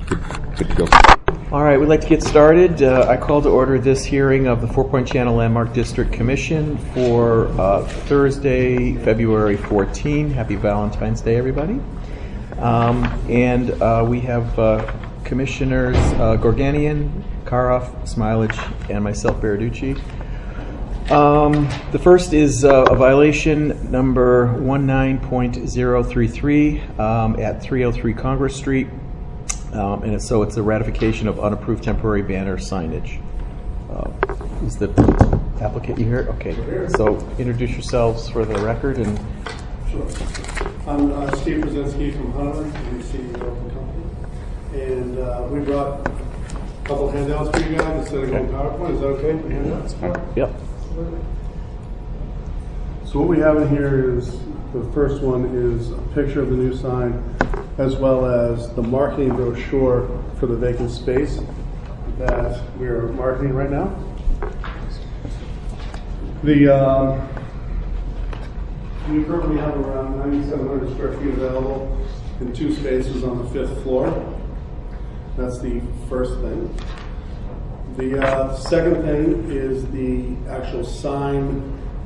Good to go. All right, we'd like to get started. I call to order this hearing of the Four Point Channel Landmark District Commission for Thursday, February 14. Happy Valentine's Day, everybody. We have Commissioners Gorganian, Karoff, Smilage, and myself, Baraducci. The first is a violation number 19.033 at 303 Congress Street. It's a ratification of unapproved temporary banner signage. Is the applicant here? Okay. So introduce yourselves for the record. And sure. I'm Steve Brzezinski from Hunter, I'm the CEO of the company. And we brought a couple handouts for you guys instead of going PowerPoint. Is that okay for handouts? Yep. So what we have in here is, the first one is a picture of the new sign, as well as the marketing brochure for the vacant space that we're marketing right now. We currently have around 9,700 square feet available in 2 spaces on the 5th floor. That's the first thing. The second thing is the actual sign,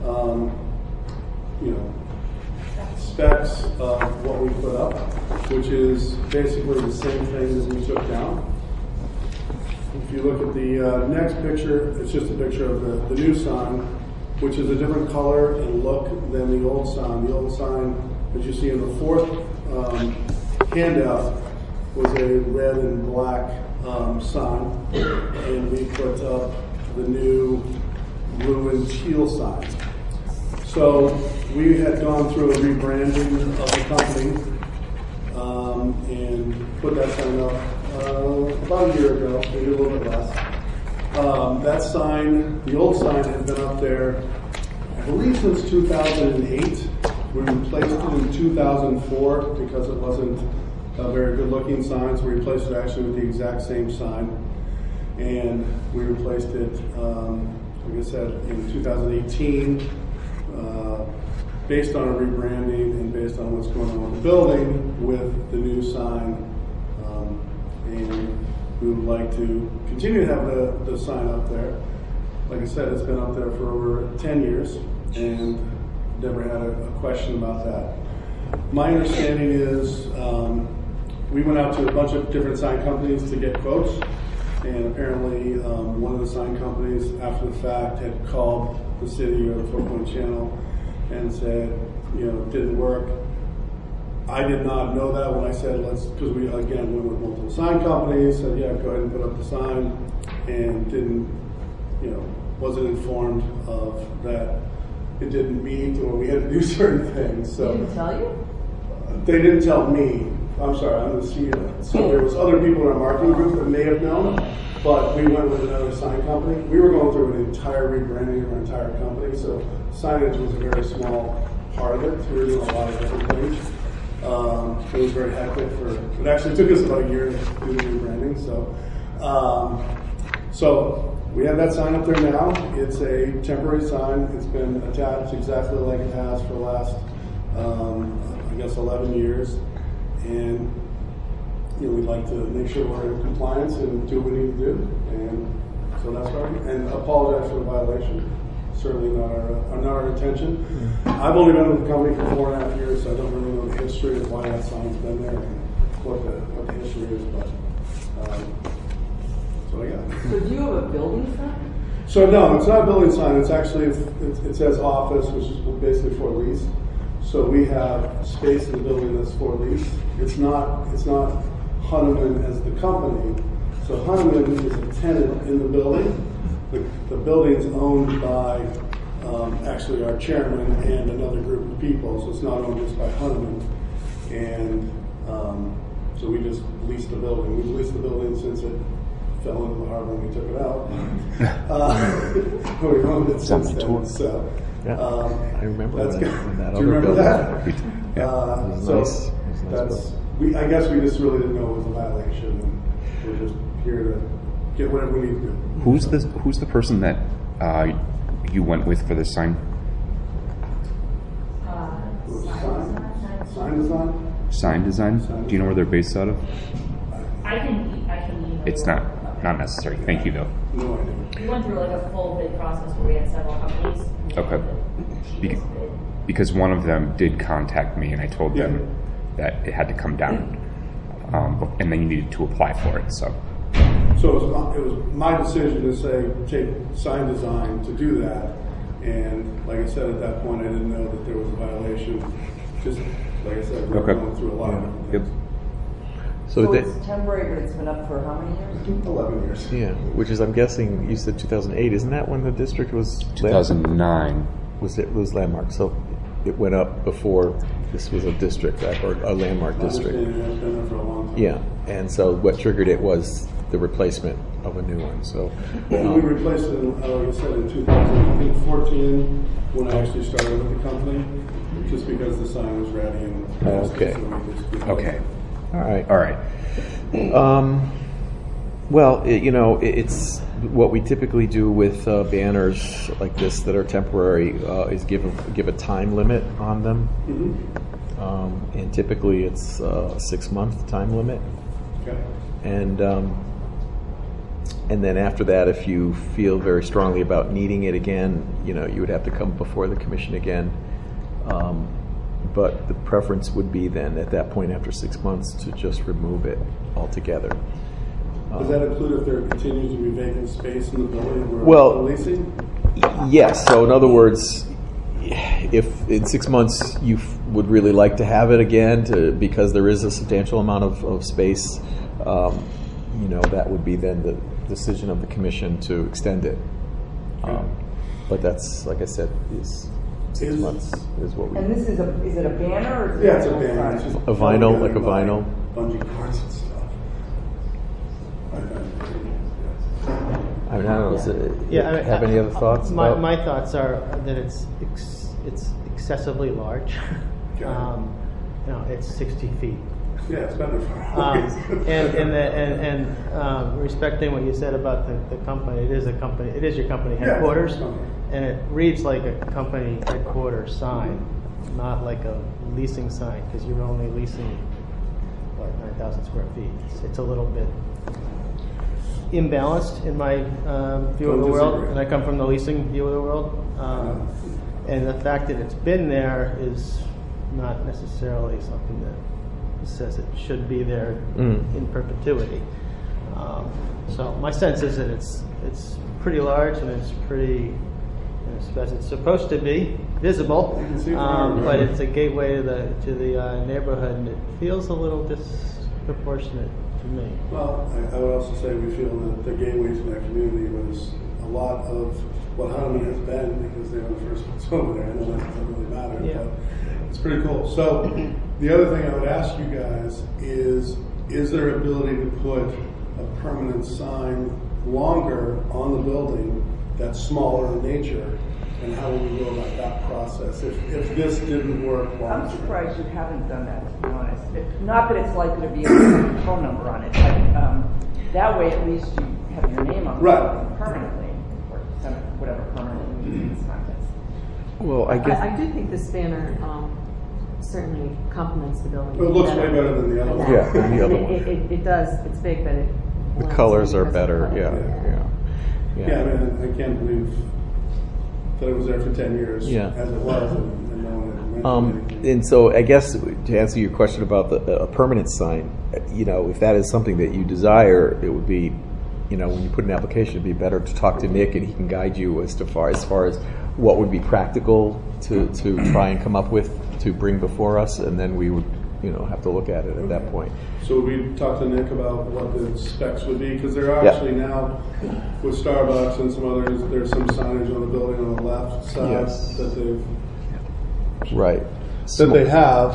specs of what we put up, which is basically the same thing that we took down. If you look at the next picture, it's just a picture of the new sign, which is a different color and look than the old sign. The old sign, as you see in the fourth handout, was a red and black sign, and we put up the new blue and teal sign. So we had gone through a rebranding of the company and put that sign up about a year ago, maybe a little bit less. That sign, the old sign, had been up there, I believe, since 2008. We replaced it in 2004 because it wasn't a very good looking sign, so we replaced it actually with the exact same sign. And we replaced it, like I said, in 2018. Based on a rebranding and based on what's going on with the building with the new sign. And we would like to continue to have the sign up there. Like I said, it's been up there for over 10 years and never had a question about that. My understanding is we went out to a bunch of different sign companies to get quotes, and apparently one of the sign companies after the fact had called the city or the Four Point Channel and said, didn't work. I did not know that when I said because we again went with multiple sign companies, said yeah, go ahead and put up the sign, and didn't, wasn't informed of that it didn't meet or we had to do certain things. So they didn't tell you? They didn't tell me. I'm sorry, I'm the CEO. So there was other people in our marketing group that may have known, but we went with another sign company. We were going through an entire rebranding of our entire company, so signage was a very small part of it. So we were doing a lot of different things. It was very hectic. It actually took us about a year to do the rebranding. So we have that sign up there now. It's a temporary sign. It's been attached exactly like it has for the last, 11 years. And we'd like to make sure we're in compliance and do what we need to do. And so that's right. And apologize for the violation. Certainly not our intention. Mm-hmm. I've only been with the company for 4.5 years, so I don't really know the history of why that sign's been there and what the history is. But so yeah. So do you have a building sign? So no, it's not a building sign. It's actually it says office, which is basically for lease. So we have space in the building that's for lease. It's not Hunneman as the company. So Hunneman is a tenant in the building. The building's owned by actually our chairman and another group of people. So it's not owned just by Hunneman. And so we just leased the building. We've leased the building since it fell into the harbor and we took it out. We've owned it since then. So. Yeah, I remember when that. Do you remember that? Yeah, it was nice. I guess we just really didn't know it was a violation, and we're just here to get whatever we need to do. Who's the person that you went with for this sign? Sign design. Sign design. Do you know where they're based out of? I can It's not necessary. Thank you, though. No idea. We went through like a full bid process where we had several companies. We Okay. had the cheapest bid. Because one of them did contact me, and I told Yeah. them that it had to come down, and then you needed to apply for it. So, So it was my decision to say, take sign design to do that. And like I said, at that point, I didn't know that there was a violation. Just like I said, we're Okay. going through a lot of different yep. things. So So that, it's temporary, but it's been up for how many years? 11 years. yeah, which is, I'm guessing, you said 2008. Isn't that when the district was 2009. was landmark? So it went up before this was a district or a landmark My district. understanding has been there for a long time. Yeah, and so what triggered it was the replacement of a new one. So We replaced it, like I said, in 2014 when I actually started with the company, just because the sign was ready and Okay. so we just replaced Okay. it. all right. All right. Well, it's what we typically do with banners like this that are temporary is give a time limit on them, and typically it's a 6-month time limit, Okay. and then after that, if you feel very strongly about needing it again, you would have to come before the commission again. But the preference would be then at that point after 6 months to just remove it altogether. Does that include if there continues to be vacant space in the building Well- we're leasing? Yes. So in other words, if in 6 months you would really like to have it again, because there is a substantial amount of space, that would be then the decision of the commission to extend it. But that's, like I said, is 6 months is what we. And this is it a banner or is it? Yeah, it's a banner. It's just A vinyl, like a vinyl? Bungee cords and stuff. I mean, I don't know. Yeah, I mean, have any other thoughts? My, about- my thoughts are that it's excessively large. Okay. It's 60 feet. Yeah, it's been there for a while. And respecting what you said about the company, it is your company Yeah, headquarters, it's a company. and it reads like a company headquarters sign, not like a leasing sign, because you're only leasing 9,000 square feet. It's a little bit imbalanced in my view of the Don't world, disagree. and I come from the leasing view of the world. And the fact that it's been there is not necessarily something that says it should be there in perpetuity. So my sense is that it's pretty large and it's pretty, as it's supposed to be, visible, You can see it from but there. it's a gateway to the neighborhood, and it feels a little disproportionate to me. Well, I would also say we feel that the gateway to that community was a lot of what Hunterman has been, because they were the first ones over there. I know that doesn't really matter, Yeah. but it's pretty cool. So the other thing I would ask you guys is there ability to put a permanent sign longer on the building that's smaller in nature? And how would we go about that process if this didn't work? I'm surprised you haven't done that, to be honest. Not that it's likely to be a phone number on it, but that way at least you have your name on the Right. building permanently, or whatever permanently means in this context. Well, I guess. I do think this banner certainly complements the building. It looks way better than the other one. Yeah, than the other one. It does. It's big, but it The blends colors in are because of better. the color. Yeah, I mean, I can't believe that it was there for 10 years, Yeah. as it was, and no one had mentioned anything. And so I guess to answer your question about a permanent sign, if that is something that you desire, it would be, when you put an application, it'd be better to talk to Nick and he can guide you as far as what would be practical to try and come up with to bring before us, and then we would, have to look at it at that point. So we talked to Nick about what the specs would be, because there are Yeah. actually now, with Starbucks and some others, there's some signage on the building on the left side Yes. that they've Right. that they have,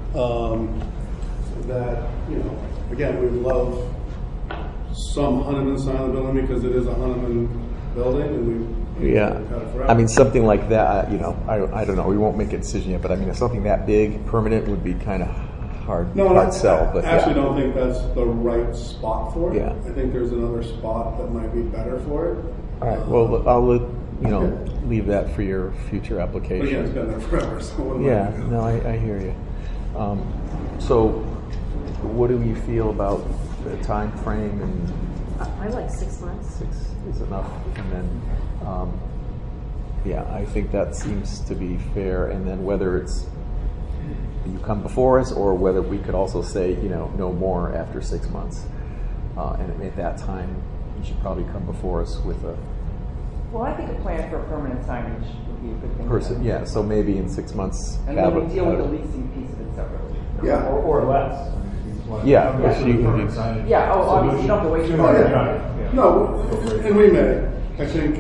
that, again, we love some Hunterman sign on the building because it is a Hunterman building, and we Yeah, cut it forever. I mean something like that. I don't know. We won't make a decision yet, but I mean if something that big, permanent, would be kind of hard sell. But I actually yeah. don't think that's the right spot for it. Yeah. I think there's another spot that might be better for it. All right. Well, I'll leave that for your future But application. again, it's been there forever, so what am I Yeah, gonna do? no, I hear you. So, what do you feel about the time frame and I like 6 months. 6 is enough, and then, yeah, I think that seems to be fair, and then whether it's you come before us, or whether we could also say, no more after 6 months. And at that time, you should probably come before us with a Well, I think a plan for a permanent signage would be a good thing. person, yeah, so maybe in 6 months. And then we deal with the leasing piece of it separately. Yeah. Or less. Yeah, If if you- Yeah, obviously you don't have to wait for it. No, and we may. I think,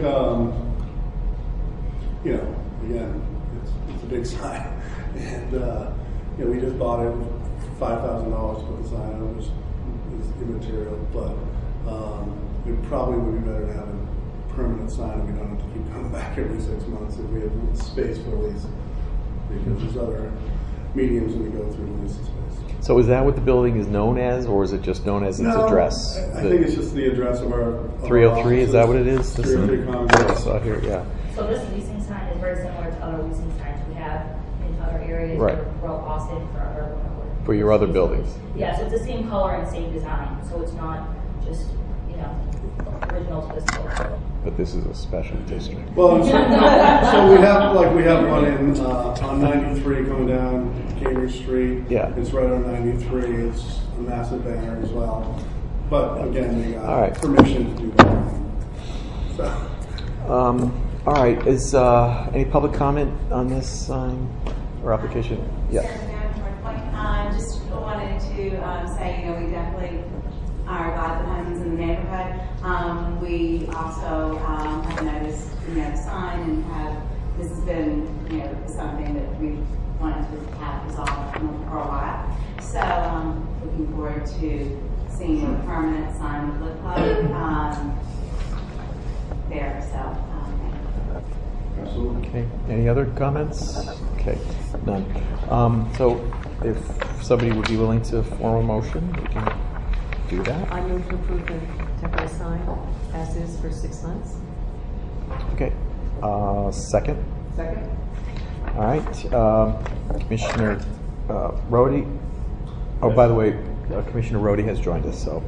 again, it's a big sign. And, we just bought it $5,000 to put the sign on, which is immaterial. But it probably would be better to have a permanent sign. We don't have to keep coming back every 6 months if we have space for lease. Because there's other mediums we go through to lease the space. So is that what the building is known as, or is it just known as its address? I think it's just the address of our 303, is that what it is? 303 I Congress. saw here, yeah. So this leasing sign is very similar to other leasing signs we have in other areas. Right. For Austin, for other. For your other buildings. Yeah, so it's the same color and same design, so it's not just, original to this building. But this is a special district. Well, so we have one in on 93 coming down Cambridge Street. Yeah. It's right on 93. It's a massive banner as well. But again, they got All right. permission to do that. So. All right, is any public comment on this sign or application? Yeah. Just wanted to say, we definitely are glad the homes in the neighborhood. We also have noticed, the sign and this has been, something that we wanted to have resolved for a while. So looking forward to seeing what a permanent sign would look like there. So Absolutely. Okay, any other comments? Okay, none. So if somebody would be willing to form a motion, we can do that. I move to approve the temporary sign as is for 6 months. Okay, second. Second? All right, Commissioner Rhodey. Oh, by the way, Commissioner Rhodey has joined us, so.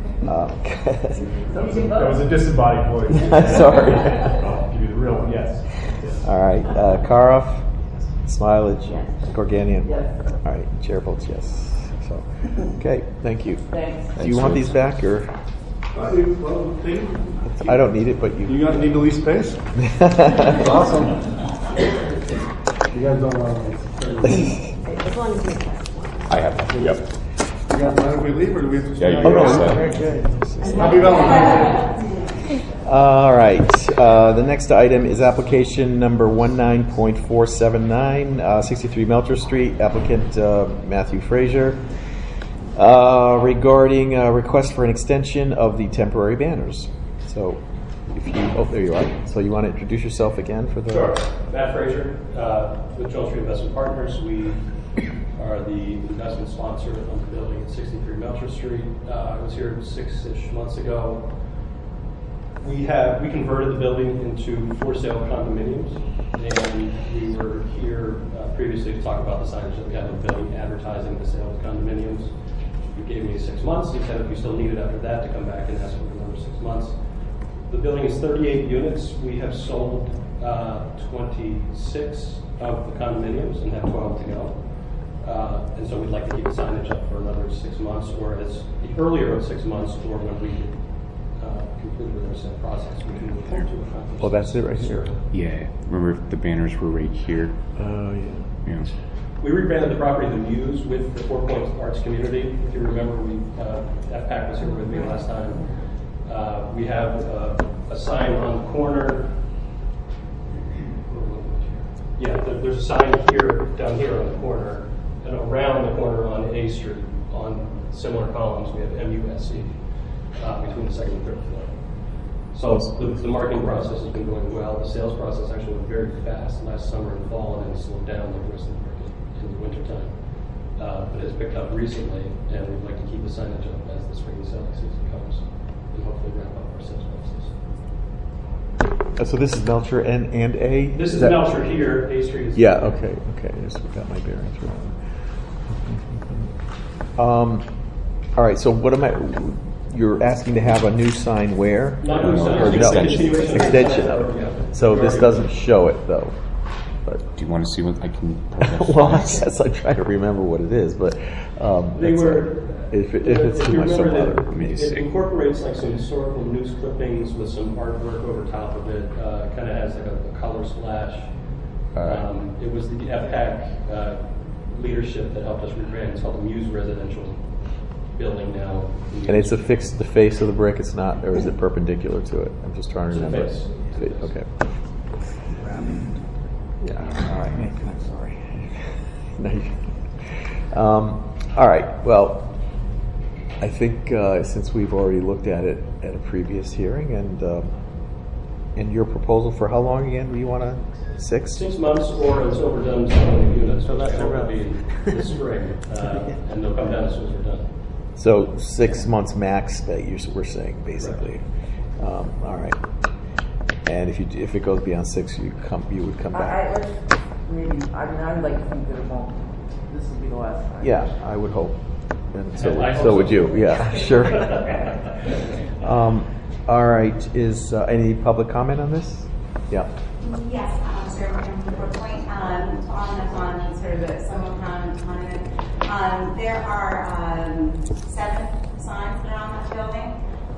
That was a disembodied voice. Sorry. I'll give you the real one, yes. All right, Karoff, Smilage, Yes. Gorganian. Yes. All right, chair votes yes. So, okay, thank you. Thanks. Do you want these back, or Well, thank you. I don't need it, but you. You guys need to lease space? Awesome. You guys don't want to. As long as we have one. I have, yep. You guys mind if we leave, or do we have to stay? Yeah, on? you no, can Very stay. good. Happy Valentine's Day. All right. The next item is application number 19.479, 63 Melcher Street. Applicant Matthew Frazier, regarding a request for an extension of the temporary banners. So, if you, oh, there you are. So you want to introduce yourself again for the? Sure. Matt Frazier, with Jones Street Investment Partners. We are the investment sponsor of the building at 63 Melcher Street. I was here 6-ish months ago. We converted the building into for-sale condominiums, and we were here previously to talk about the signage that we have in the building advertising the sale of condominiums. You gave me 6 months. You said if you still needed after that to come back and ask for another 6 months. The building is 38 units. We have sold 26 of the condominiums and have 12 to go. And so we'd like to keep the signage up for another 6 months, or as the earlier of 6 months, or when we complete with our sale process, we can move forward to accomplish. Oh, that's it right here. Yeah, remember the banners were right here? Oh, yeah. Yeah. We rebranded the property The Muse with the 4 Points Arts Community. If you remember, FPAC was here with me last time. We have a sign on the corner. Yeah, there's a sign down here on the corner, and around the corner on A Street, on similar columns, we have MUSC between the second and third floor. So the marketing process has been going well. The sales process actually went very fast last summer and fall, and then slowed down like the rest of the market in the wintertime. But it's picked up recently, and we'd like to keep the signage up as the spring selling season comes, and hopefully wrap up our sales process. So this is Melcher and A? This is that- Melcher here. A Street is. Yeah, okay. I just got my bearings wrong. All right, so what am I... you're asking to have a new sign where? Not new sign, Or no? extension. Extension of Yeah. it. So this doesn't show it though. But Do you want to see what I can? well, I guess I'm trying to remember what it is, but They that's- were. if it's if too you much, don't remember bother. that me just it see. incorporates like some historical news clippings with some artwork over top of it. Kind of has like a color splash. It was the FPAC leadership that helped us rebrand. It's called the Muse Residential Building now. And it's affixed the face of the brick. It's not, or is it perpendicular to it? I'm just trying to It's a remember. face. Okay. Yeah. All right. I'm sorry. No, all right. Well, I think since we've already looked at it at a previous hearing, and your proposal for how long again? Do you want to 6? 6 months, or until we're done selling the units, So which that's I hope will around. be in the spring, and they'll come down as soon as we're done. So 6 months max that we're saying basically. All right. And if it goes beyond 6, you would come back. I would like to think that it won't, this will be the last time. Yeah, I would hope. And I hope so so. would you. Yeah, sure. All right. Is any public comment on this? Yeah. Yes, sir, from Brook Point, following up on sort of a somewhat comment. There are 7 signs that are on that building.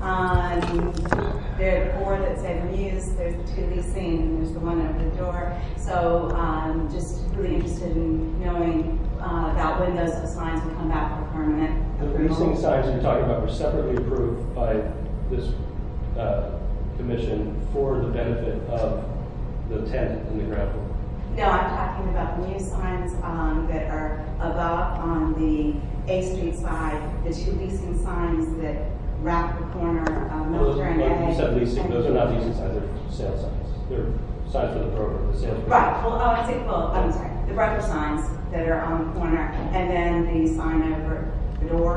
There are 4 that say the Muse, there's the 2 leasing, and there's the one over the door. So just really interested in knowing about when those signs will come back for permanent The approval. leasing signs you're talking about were separately approved by this commission for the benefit of the tenant in the ground floor. No, I'm talking about the new signs that are above on the A Street side, the 2 leasing signs that wrap the corner of Milford and A. You said leasing, those are not leasing signs, they're sales signs. They're signs for the broker, the sales. Right, I'm sorry, the broker signs that are on the corner, and then the sign over the door.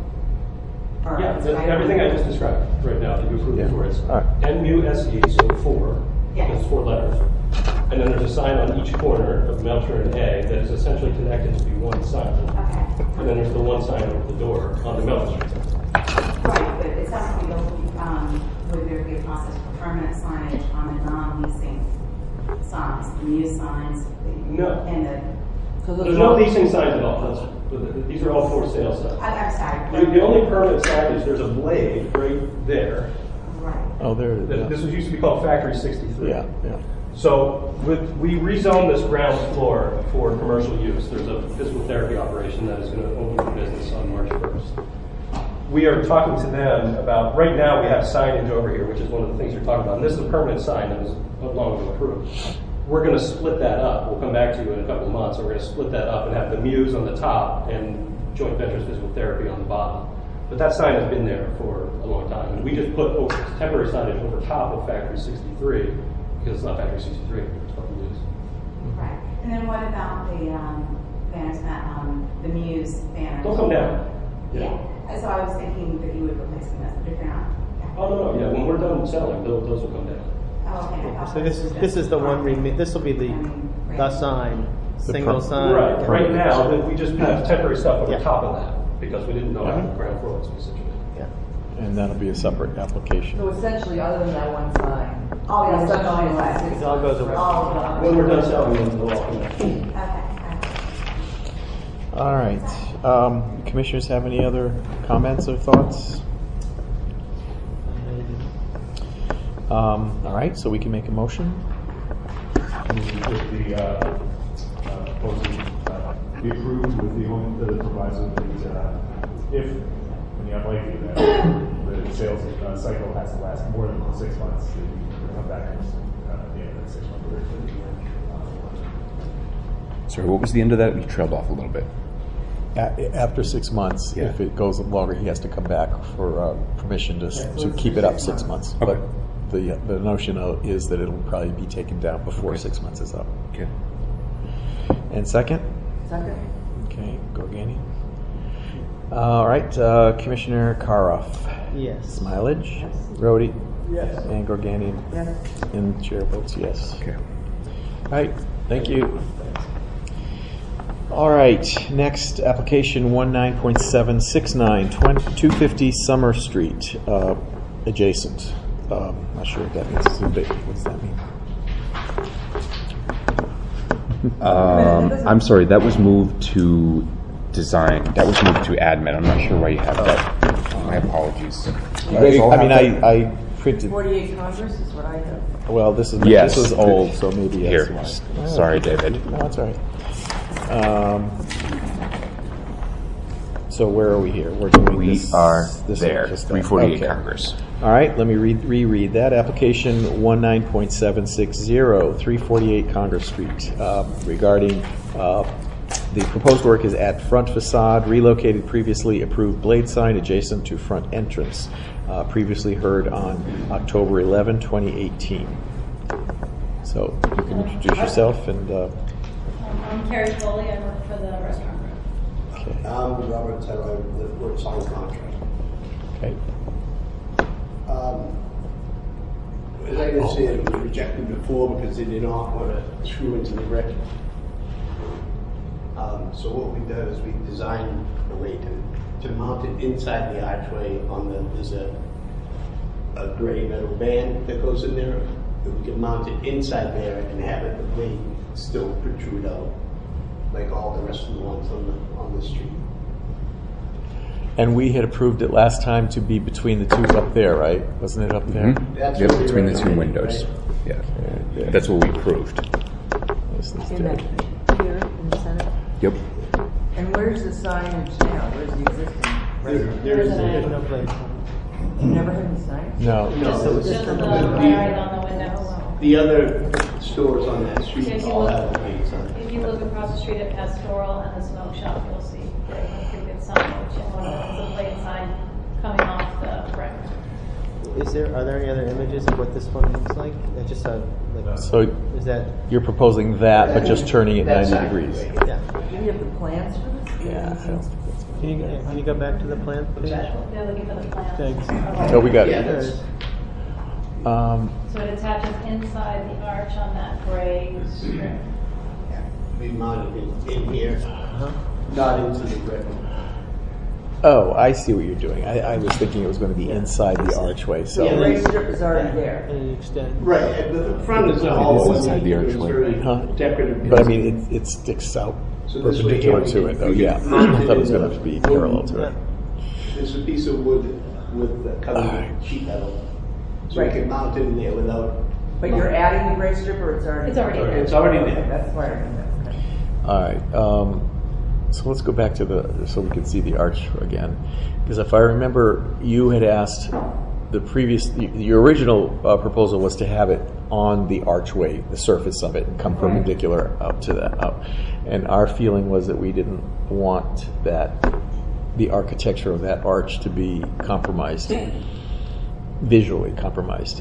Or Yeah, it's right everything on- I just described right now that you approved Yeah. for is All right. MUSE, so 4. Yes. That's 4 letters. And then there's a sign on each corner of Melcher and A that is essentially connected to be one sign. Okay. And then there's the one sign over the door on the Melcher Street side. Right, but it sounds like would there be a process for permanent signage on the non-leasing signs, the new signs? No. And the, There's no leasing signs at all. These are all for sale signs. I'm sorry. The only permanent sign is there's a blade right there. Right. Oh, there. This was used to be called Factory 63. Yeah. Yeah. So we rezoned this ground floor for commercial use. There's a physical therapy operation that is going to open for business on March 1st. We are talking to them about, right now we have signage over here, which is one of the things you're talking about. And this is a permanent sign that was long ago approved. We're going to split that up. We'll come back to you in a couple of months. And we're going to split that up and have the Muse on the top and Joint Ventures Physical Therapy on the bottom. But that sign has been there for a long time. And we just put temporary signage over top of Factory 63 because it's not Factory 63, it's called the Muse. Right. And then what about the banners, the Muse banners? They'll come down. Yeah. So I was thinking that you would replace them, but if they're not. Yeah. Oh, no, yeah, when we're done selling, those will come down. Oh, okay. I thought So this is the one, this will be the sign, single sign. Right now, we just have temporary stuff over Yeah. top of that because we didn't know how the ground floor was situated. Yeah. And that'll be a separate application. So essentially, other than that one sign. All the other stuff essentially goes away. it's- It all goes away. all gone. When we're done selling, they'll all come down. Okay. All right. Commissioners have any other comments or thoughts? All right, so we can make a motion. With the proposal be approved with the proviso that if, and the unlikely that the sales cycle has to last more than 6 months, then you can come back at the end of that 6 month period. Sorry, what was the end of that? We trailed off a little bit. After 6 months, Yeah. if it goes longer, he has to come back for permission to keep it up 6 months. Okay. But the notion is that it'll probably be taken down before Okay. 6 months is up. Okay. And second? Second? Okay, Gorgani. All right, Commissioner Karoff. Yes. Mileage? Rhodey? Yes. And Gorgani? Yes. And chair votes yes. Okay. All right, thank you. All right, next application 19.769, 250 Summer Street, adjacent. Not sure what that means. It's a bit, what does that mean? I'm sorry, that was moved to design. That was moved to admin. I'm not sure why you have that. My apologies. I printed. 48 Congress is what I have. Well, this is Yes. this is old, so maybe Here. that's why. Sorry, David. No, that's all right. So where are we here? We're doing We this. are this there. just 348 okay. Congress. All right, let me reread that. Application 19.760, 348 Congress Street, regarding the proposed work is at front facade, relocated previously approved blade sign adjacent to front entrance, previously heard on October 11, 2018. So you can introduce yourself and. I'm Carrie Foley. I work for the restaurant group. Okay. I'm Robert Taylor, the work sign contract. Okay. As I can see, it was rejected before because they did not want to screw into the brick. So what we've done is we designed a way to mount it inside the archway. There's a gray metal band that goes in there. We can mount it inside there and have it the blade still protrude out, like all the rest of the ones on the street. And we had approved it last time to be between the two up there, right? Wasn't it up there? Mm-hmm. That's Yep, what we between the two recommended, windows. right? Yeah. That's what we approved. This is In that, dead. here in the center. Yep. And where's the signage now? Where's the existing? There's There's no blade. You never had any signs? No. So it's Just the just right on the window. The other stores on that street If you all look- have the blades on. If you look across the street at Pastoral and the smoke shop, you'll see they have a pretty good signage, and one of them is a blade sign coming off the brick. Are there any other images of what this one looks like? It's just a, like, So is that, you're proposing that, but just turning it 90 degrees. yeah. Do you have the plans for this? Yeah. Can you go back to the plan, please? They're looking for the plans. Thanks. Oh, we got Yeah, it. There it is. So it attaches inside the arch on that gray strip. We mounted it in here, not into the brick. Oh, I see what you're doing. I was thinking it was going to be inside the archway. The So, gray strip is already there. And you extend. Right, but the front is all inside the it's archway. very Huh? decorative. but I mean, it sticks out So this way perpendicular here we to can- it, though. we can Yeah, mount I it thought it was in going to be parallel to it. There's a piece of wood with the covered sheet metal, so we can mount it in there without. But you're adding the gray strip, or it's already? It's already there. It's already there. Okay, that's why I remember. Okay. All right. So let's go back to so we can see the arch again. Because if I remember, you had asked your original proposal was to have it on the archway, the surface of it, and come perpendicular up to that up. And our feeling was that we didn't want the architecture of that arch to be compromised, visually compromised.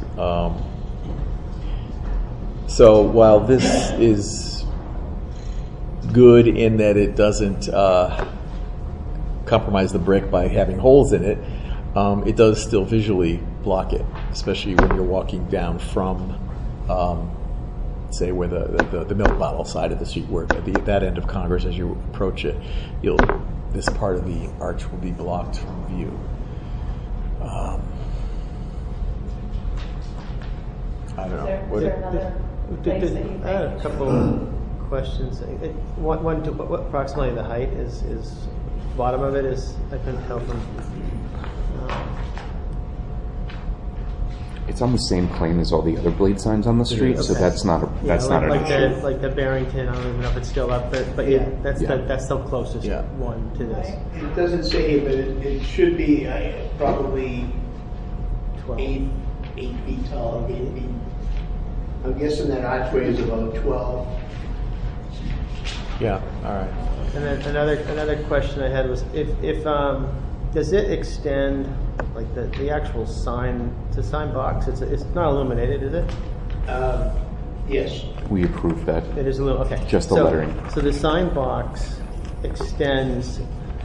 So while this is good in that it doesn't compromise the brick by having holes in it, it does still visually block it, especially when you're walking down from, say, where the milk bottle side of the street, where that end of Congress, as you approach it, this part of the arch will be blocked from view. I don't know. Is there another place that you I had a think? couple questions. What approximately the height is bottom of it is, I couldn't tell from. It's on the same plane as all the other blade signs on the street, so Okay. that's not an issue. Like the Barrington, I don't even know if it's still up there, but yeah, that's Yeah. that's the closest Yeah. one to this. It doesn't say here, but it should be probably 12. 8 feet tall, 8 feet. I'm guessing that archway is about 12. Yeah. All right. And then another question I had was if does it extend like the actual sign? It's a sign box. It's not illuminated, is it? Yes. We approved that. It is a little okay. Just the lettering. So the sign box extends.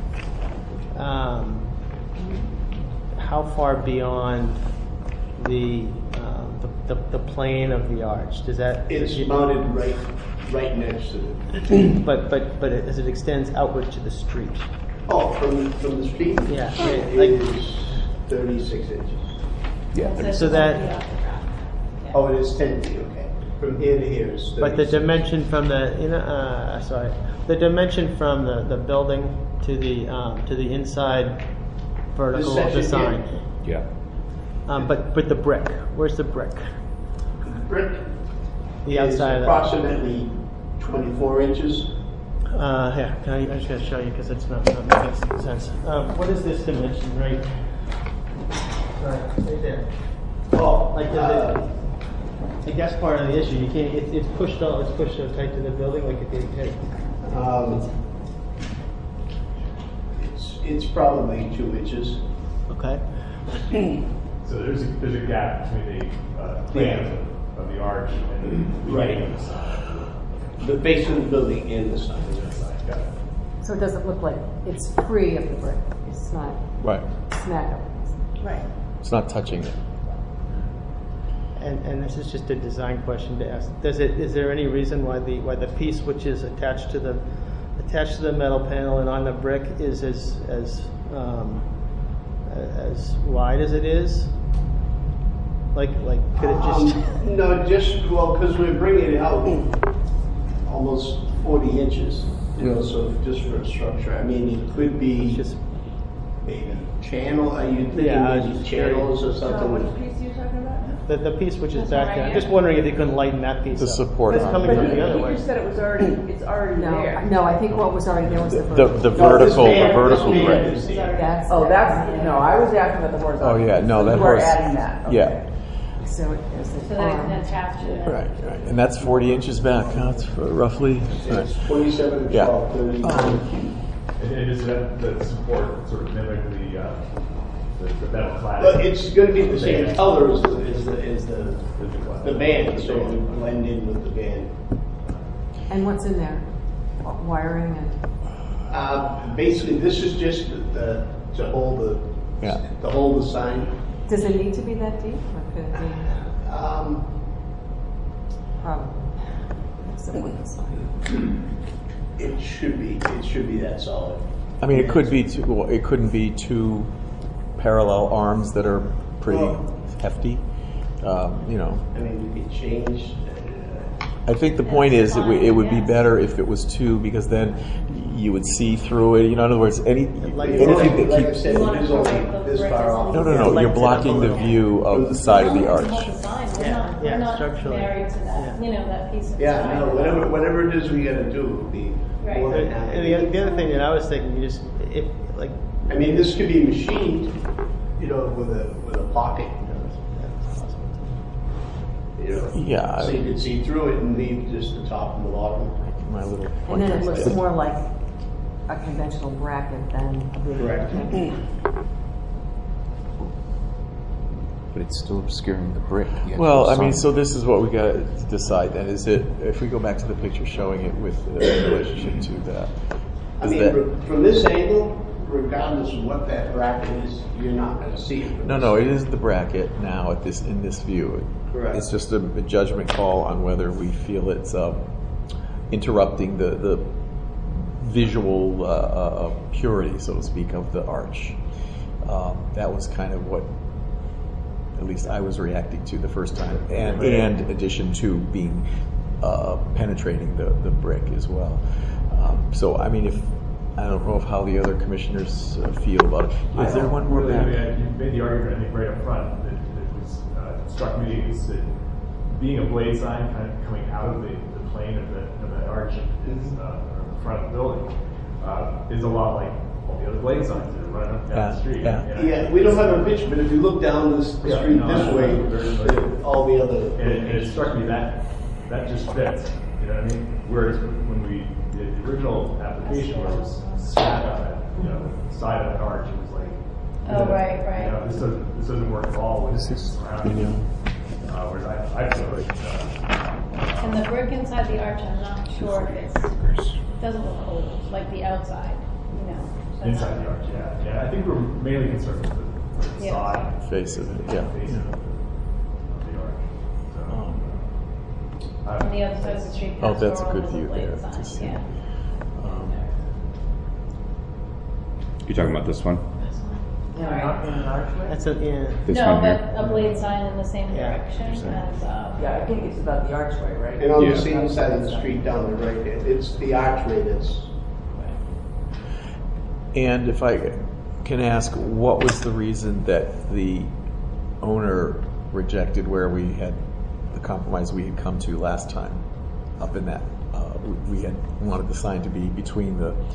How far beyond the plane of the arch? Does that? It's mounted right right next to it. But as it extends outward to the street. Oh, from the street? Yeah. It Like- is 36 inches. Yeah. So that, Oh, it is 10 feet, okay. From here to here is 36. but the dimension from the, the dimension from the building to the inside vertical This of the section sign. Yeah. But the brick, where's the brick? Brick The is outside of that. approximately 24 inches. Here, I just gotta show you because it's not making sense. What is this dimension, right? Right there. Oh, Like, I guess part of the issue, you can't, it's pushed so tight to the building, like it didn't take. It's probably 2 inches. Okay. So there's a gap between the plan of the arch and the beginning of the sign. The base of the building and the sign. Got it. So it doesn't look like it's free of the brick. It's not Right. smack up. Right. It's not touching it. And this is just a design question to ask. Is there any reason why the piece which is attached to the metal panel and on the brick is as wide as it is? Like could it just? No, because we're bringing it out almost 40 inches. So just for a structure. I mean, it could be Just- maybe channel. Are you thinking Yeah, I was maybe just channels or something? Which piece are you talking about? The piece which is This back one there. right I'm just here? wondering if you couldn't lighten that piece The up. support It's arm. coming from the other You way. just said it's already No, there. no, I think what was already there was the The vertical. the No, this vertical band- the vertical this band brick. is there. That's Oh, that's, no, I was asking about the horizontal. Oh yeah, no, that You are horse. adding that. Okay. Yeah. so it is So an that arm. can attach to it. Right, right. And that's 40 inches back, huh? It's roughly. Right. It's 27, Yeah. 12, 30. And is that the support sort of mimic the metal cladding? But it's going to be the same color as the band, so it would blend in with the band. And what's in there? Wiring and Basically, this is just to hold Yeah. the sign. does it need to be that deep, or could it be probably support the sign? It should be that solid. I mean, it could be two. Well, it couldn't be two parallel arms that are pretty hefty. You know, I mean, you could change. I think the point is it would be better if it was two, because then you would see through it. You know, in other words, anything that Like I keeps. said, it is only this far off. No. You're blocking the view of the side of the arch. Yeah, We're not structurally. married to that, that piece of Yeah, design. no, whatever it is we got to do will be more than happy. And the other thing that I was thinking, I mean, this could be machined, with a pocket. Yeah. So you could see through it and leave just the top and the bottom. My little. And then it looks pointer. more like a conventional bracket than a big. Correct. But it's still obscuring the brick. Well, I mean, so this is what we got to decide then. Is it, if we go back to the picture showing it with in relationship to that? I is mean, that- from this angle, regardless of what that bracket is, you're not going to see it. No, it is the bracket now in this view. Correct. It's just a judgment call on whether we feel it's interrupting the visual purity, so to speak, of the arch. That was kind of what, at least I was reacting to the first time, and in addition to being penetrating the brick as well. So I mean, I don't know how the other commissioners feel about it. Is there one more back? You made the argument, I think, right up front that struck me is that being a blade sign kind of coming out of the plane of the arch is, or the front of the building is a lot like all the other blade signs that are running up down the street. Yeah, we don't have a picture, but if you look down the street this way, all the other. And it struck me that just fits. You know what I mean? Whereas when we did the original application, where it was sat on that, side of the arch, it was like. Oh, right. This doesn't work at all with this surrounding. Whereas I feel like. And the brick inside the arch, I'm not sure if doesn't look old, like the outside, So Inside the arch, yeah. I think we're mainly concerned with the Yeah. side Face of it, yeah. face of the arch. So, On the other side of the street. Oh, that's a Pastoral good is view blade there sign, to see. Yeah. You're talking about this one? That's a, yeah. This No, one but here? a blade sign in the same Yeah. direction as, Yeah, I think it's about the archway, right? And on Yeah. the same side of the street down the right there, it's the archway that's, And if I can ask, what was the reason that the owner rejected where we had the compromise we had come to last time up in that? We had wanted the sign to be between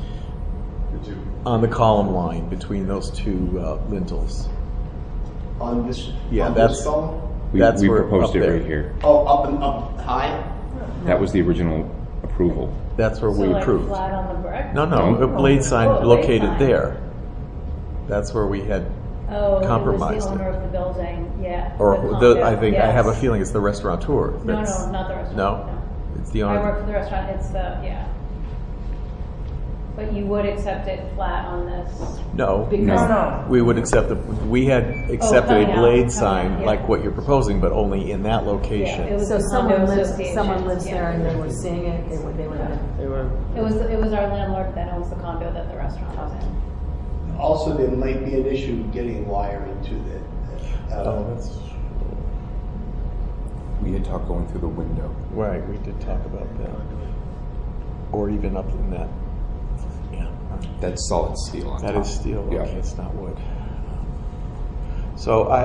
on the column line between those two lintels. on this, Yeah, on that's this column? We that's where proposed up it there. right here. Oh, up and up high? That was the original approval. That's where so we like approved. flat on the brick? No, No. a blade sign Oh, blade located sign. there. That's where we had, Oh, it compromised was the it. owner of the building, yeah. or condo, I think I have a yes. feeling it's the restaurateur. No, that's- not the restaurant. No, it's the I owner. work for the restaurant, it's the, yeah. But you would accept it flat on this? No, Because no. we would accept we had accepted coming a out, blade coming sign out, yeah. like what you're proposing, but only in that Yeah, location. it was So the condo someone association. lives yeah. there and they were seeing it, they were gonna. They were. It was our landlord that owns the condo that the restaurant was in. Also, there might be an issue getting wiring to the, Oh, that's We had talked going through the window. right. We did talk about that, or even up in that. Yeah, That's solid steel on that top. is steel. Yeah. Okay, it's not wood. So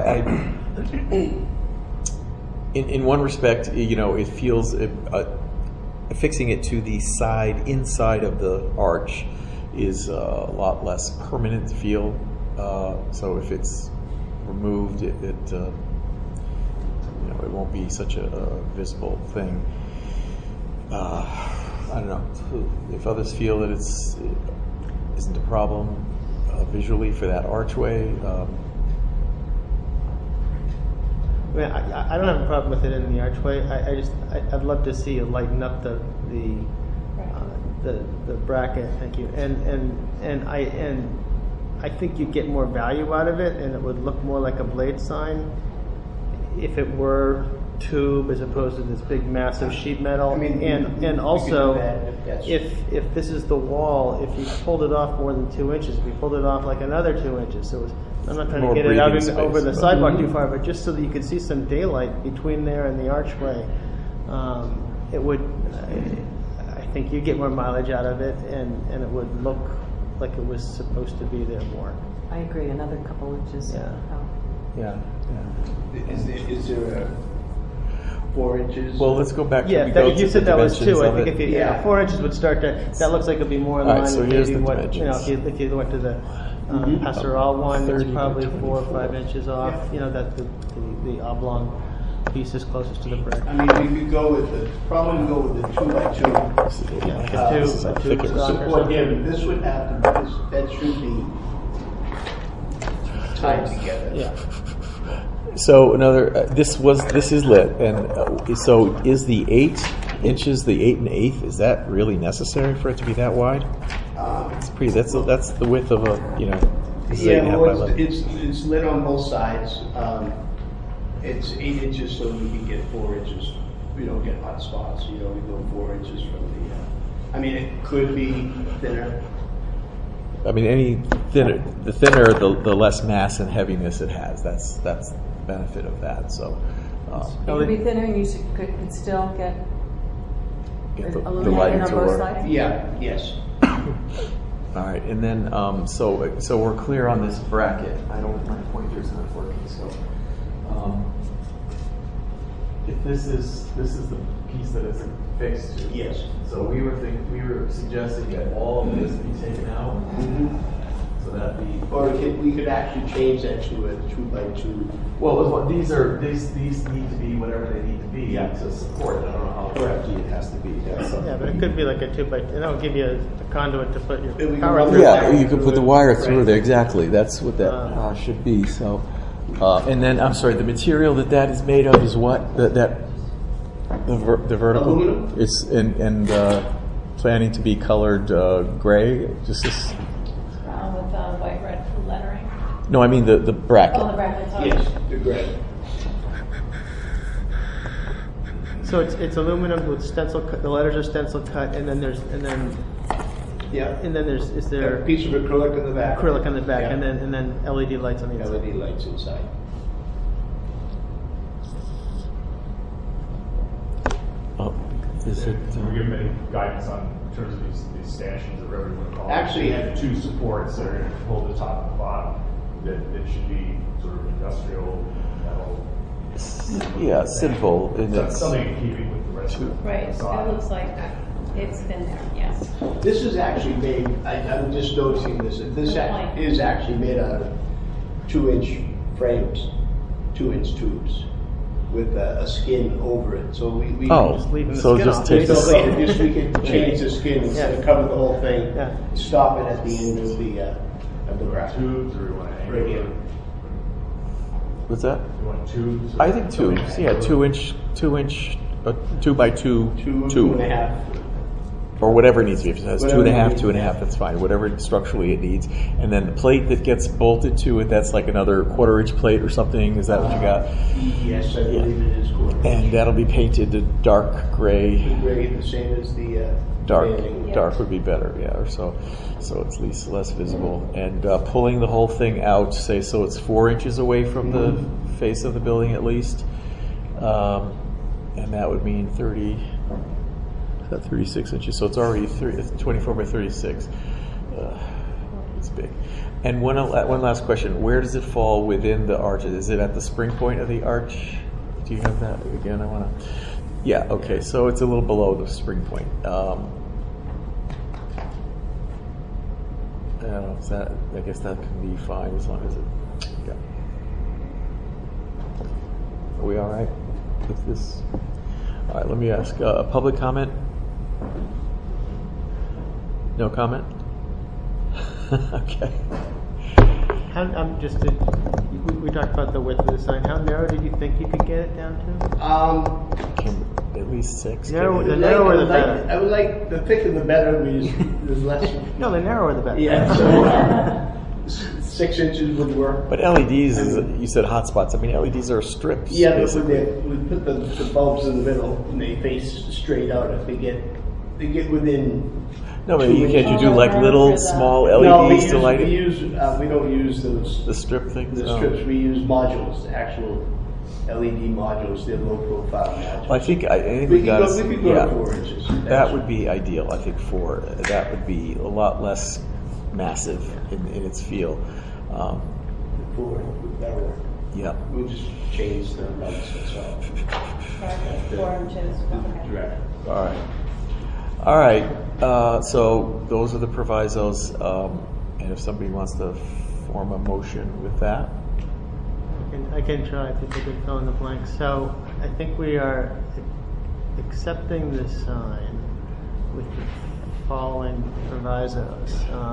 in one respect, you know, it feels affixing it to the side inside of the arch is a lot less permanent feel. So if it's removed, it you know, it won't be such a visible thing. I don't know if others feel that it isn't a problem visually for that archway. I mean, I don't have a problem with it in the archway. I'd love to see it lighten up the bracket. Thank you. And I think you'd get more value out of it, and it would look more like a blade sign if it were tube as opposed to this big massive sheet metal. I mean, and also, we could do that if this is the wall, if you pulled it off more than 2 inches, if you pulled it off like another 2 inches, so I'm not trying More to get it out breathing over the space, sidewalk too far, but just so that you could see some daylight between there and the archway, it would. I think you get more mileage out of it, and it would look like it was supposed to be there more. I agree, another couple inches. Yeah. Yeah. is there a 4 inches? Well, let's go back to Yeah, we go if you to said the that was dimensions 2, I of think it. if you, Yeah. 4 inches would start to, that looks like it'd be more in All right, line so with here's maybe the what, dimensions. if you went to the Mhm. Pastoral one, it's 30 by probably 4 or 5 24. inches off, that the oblong piece is closest to the brick. I mean, we could go with probably go with the 2 by 2. This is Yeah, like Uh, a this is two, a a two thicker stock or Support something. him, this would have to, that should be tied together. Yeah. So another, this is lit, and so is the 8 inches, the 8 1/8? Is that really necessary for it to be that wide? It's pretty. That's the width of a this is 8.5 Yeah, by well, 11. it's lit on both sides. It's 8 inches, so we can get 4 inches. We don't get hot spots. We go 4 inches from the. I mean, it could be thinner. I mean, any thinner, the thinner, the less mass and heaviness it has. That's the benefit of that. So. It would be thinner and you could still get Get the illuminated lighting on to both work. sides? Yeah. Yes. All right, and then so we're clear on this bracket. I don't. My pointer's not working. So, if this is the piece that it's fixed to. Yes. So we were suggesting that all of this be taken out, so that the. Or we could actually change that to a 2 by 2. Well, these need to be whatever they need to be to support it. I don't know how bulky it has to be. Yeah, but it could be like a 2 by, and that would give you a conduit to put your we can power run through. Yeah, you could put the wire through there. Exactly. That's what that Uh, should be. So, and then I'm sorry. The material that is made of is what the vertical. Aluminum? It's and planning to be colored gray. Just this. With white, red lettering. No, I mean the bracket. Oh, the brackets. Yes, the gray. So it's aluminum with stencil cut, the letters are stencil cut, and then is there A piece of acrylic in the back. acrylic on the back, Yeah. and then LED lights on the inside. LED lights inside. Oh, is it? Did we give them any guidance on, in terms of these stanchions, or whatever you want to call them? Actually- They have the two supports that are going to hold the top and the bottom, that should be sort of industrial metal. Yeah, simple. And it's, Something in keeping with the rest of the Right, facade. it looks like it's been there, yes. This is actually made, I'm just noticing this, that this Good point. is actually made out of 2-inch frames, 2-inch tubes, with a skin over it. So we leaving the so skin just off. take so the we can change the skin instead of cover the whole thing, Yeah. stop it at the end of the bracket. Tubes, or you want to Right here. What's that? You want tubes? I think tubes. Yeah, 2-inch, 2 by 2 Two tube. and a half. Or whatever it needs to be. If it has Whatever 2.5, it needs. 2.5, that's fine. Whatever structurally it needs. And then the plate that gets bolted to it, that's like another 1/4-inch plate or something. Is that what you got? Yes, I believe it is cool. And that'll be painted to dark gray. Gray, the same as the Dark, banding. dark would be better, yeah. Or so it's at least less visible. And pulling the whole thing out, say, so it's 4 inches away from the face of the building at least. And that would mean 36 inches. So it's already 24 by 36. It's big. And one last question: where does it fall within the arch? Is it at the spring point of the arch? Do you have that again? I want to. Yeah. Okay. So it's a little below the spring point. I don't know. I guess that can be fine as long as it. Yeah. Are we all right with this? All right. Let me ask public comment. No comment. Okay. We talked about the width of the sign. How narrow did you think you could get it down to? At least 6. The narrower the better. I would like, the thicker the better, because there's less. No, the narrower the better. Yeah, so 6 inches would work. But LEDs, you said hotspots. I mean, LEDs are strips. Yeah, but basically. we put the bulbs in the middle and they face straight out. If they get within. No, but 2 can't you inches. do like little small LEDs No, we light it? we don't use those. The strip things? The Oh. strips. We use modules, actual LED modules. They're low profile modules. Well, I think we we could got go to 4 inches. that would be ideal. I think that would be a lot less massive in its feel. 4 would better work. Yeah. We'll just change the lights, that's all. 4 inches. Okay. All right. So those are the provisos. And if somebody wants to form a motion with that. I can try if you can fill in the blanks. So I think we are accepting the sign with the following provisos.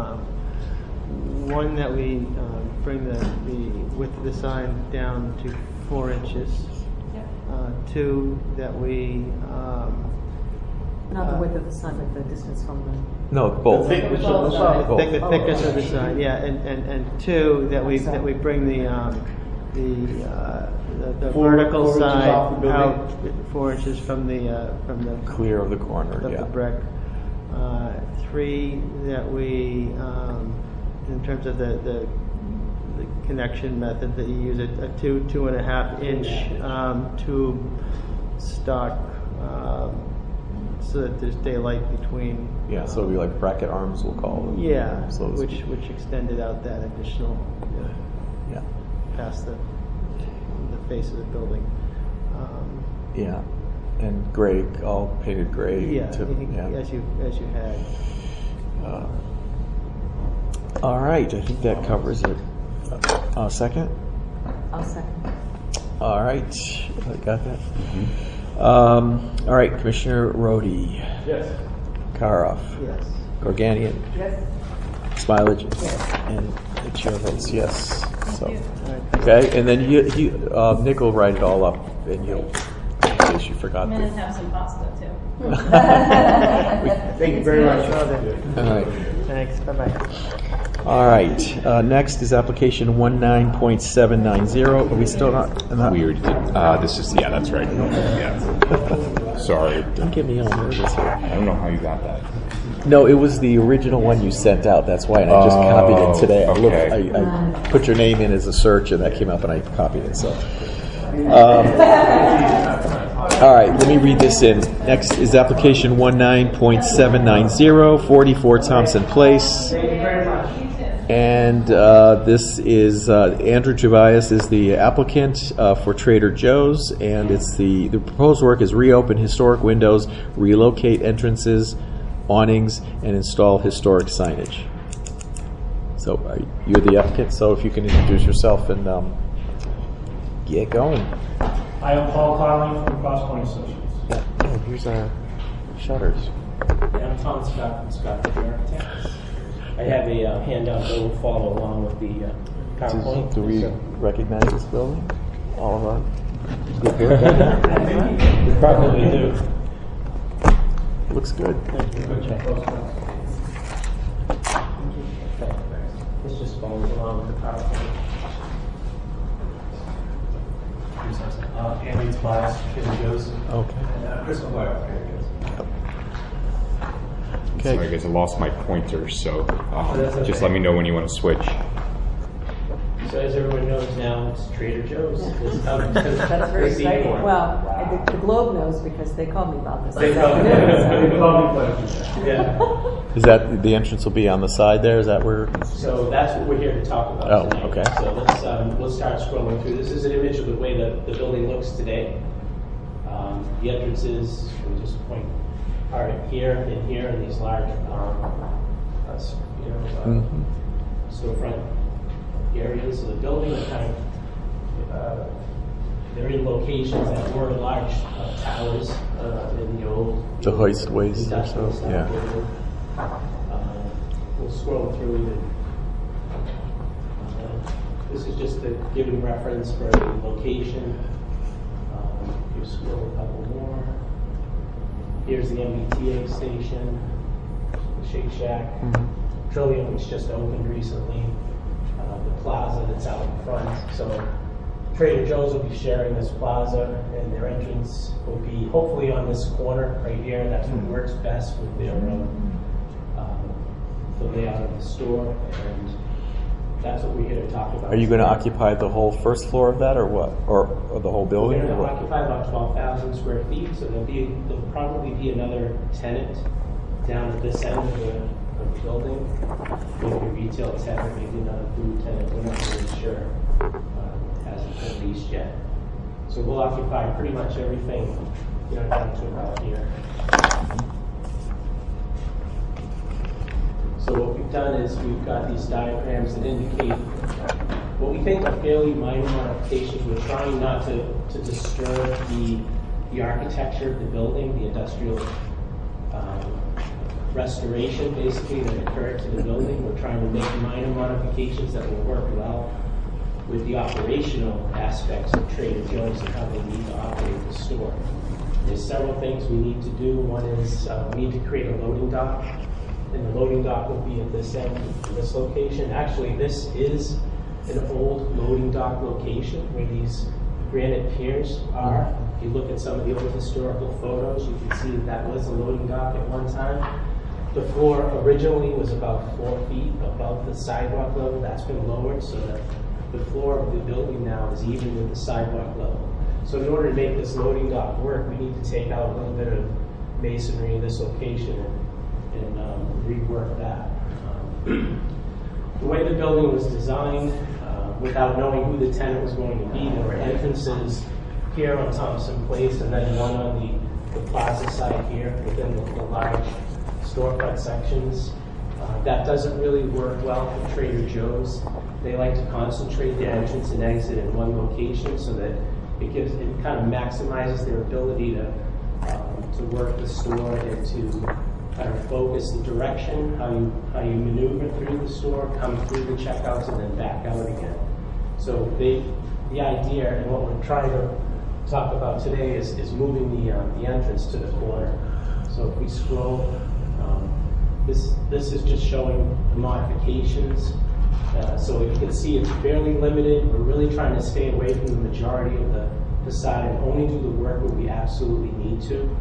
One, that we bring the width of the sign down to 4 inches. Two, that we Not the width of the sign, but the distance from the. No, both. The thickness of the the sign. thickness of the sign, yeah, and two, that we bring the vertical Four inches side off the building. out 4 inches from the Clear of the corner, of yeah. the brick. Three, that we, in terms of the connection method, that you use a 2.5 inch tube stock, so that there's daylight between. Yeah, so it'll be like bracket arms, we'll call them. Yeah, So it's- which extended out that additional, Yeah. past the face of the building. Yeah. And gray, all painted gray. Yeah, to- yeah. as you had. All right, I think that covers it. Second? I'll second. All right, I got that. All right, Commissioner Rhodey. Yes. Karoff. Yes. Gorganian. Yes. Smilage. And the chair votes yes. So, All right. okay, and then Nick will write it all up, and you'll, in case you forgot I'm to. gonna have some pasta too. Thank you very much. All right. Thanks, bye-bye. All right. Next is application 19.790. Are we still not? We already did. This is, yeah, that's right. Yeah. Sorry. Don't get me all nervous here. I don't know how you got that. No, it was the original one you sent out. That's why, and I just copied it today. I put your name in as a search, and that came up, and I copied it. So, all right, let me read this in. Next is application 19.790, 44 Thompson Place. And this is Andrew Tobias is the applicant for Trader Joe's, and it's the proposed work is reopen historic windows, relocate entrances, awnings, and install historic signage. So you're the applicant, so if you can introduce yourself and get going. I am Paul Carling from Crosspoint Associates. Yeah. Oh, here's our shutters. I'm Tom Scott from Scott the Architects. I have a handout that will follow along with the PowerPoint. Do we recognize this building? All of our good here? We probably do. Looks good. Thank you. This just follows along with the PowerPoint. Andy Tobias, Trader Joe's. Okay. And Chris McGuire, Trader Joe's. Sorry, guys, I lost my pointer, so just let me know when you want to switch. So as everyone knows now, it's Trader Joe's. That's very exciting. Well, the Globe knows because they called me about this. They called me. Yeah. Is that the entrance will be on the side there? Is that where? So that's what we're here to talk about tonight. Okay. So let's start scrolling through. This is an image of the way the building looks today. The entrances, we'll just point, are here and here in these large, storefront areas of the building. They're in locations that were large towers in the old The hoistways or so. Yeah. We'll scroll through it. This is just to give you reference for the location. You scroll a couple more. Here's the MBTA station, the Shake Shack. Trillium, which just opened recently. The plaza that's out in front. So Trader Joe's will be sharing this plaza, and their entrance will be hopefully on this corner right here. That's what works best with their the layout of the store, and that's what we're here to talk about. Are you going to occupy the whole first floor of that, or what, or the whole building? We're going to occupy about 12,000 square feet. So there'll probably be another tenant down at this end of the building. Maybe a retail tenant, maybe another food tenant. We're not really sure. Hasn't been leased yet. So we'll occupy pretty much everything, down to about here. So what we've done is we've got these diagrams that indicate what we think are fairly minor modifications. We're trying not to disturb the architecture of the building, the industrial restoration basically that occurred to the building. We're trying to make minor modifications that will work well with the operational aspects of Trader Joe's and how they need to operate the store. There's several things we need to do. One is we need to create a loading dock, and the loading dock will be at this end, this location. Actually, this is an old loading dock location where these granite piers are. If you look at some of the old historical photos, you can see that was a loading dock at one time. The floor originally was about 4 feet above the sidewalk level. That's been lowered so that the floor of the building now is even with the sidewalk level. So in order to make this loading dock work, we need to take out a little bit of masonry in this location and rework that. The way the building was designed, without knowing who the tenant was going to be, there were entrances here on Thompson Place and then one on the plaza side here within the large storefront sections. That doesn't really work well for Trader Joe's. They like to concentrate their entrance and exit in one location so that it kind of maximizes their ability to work the store and to kind of focus the direction, how you maneuver through the store, come through the checkouts, and then back out again. So the idea and what we're trying to talk about today is moving the entrance to the corner. So if we scroll, this is just showing the modifications. So you can see it's fairly limited. We're really trying to stay away from the majority of the facade and only do the work where we absolutely need to.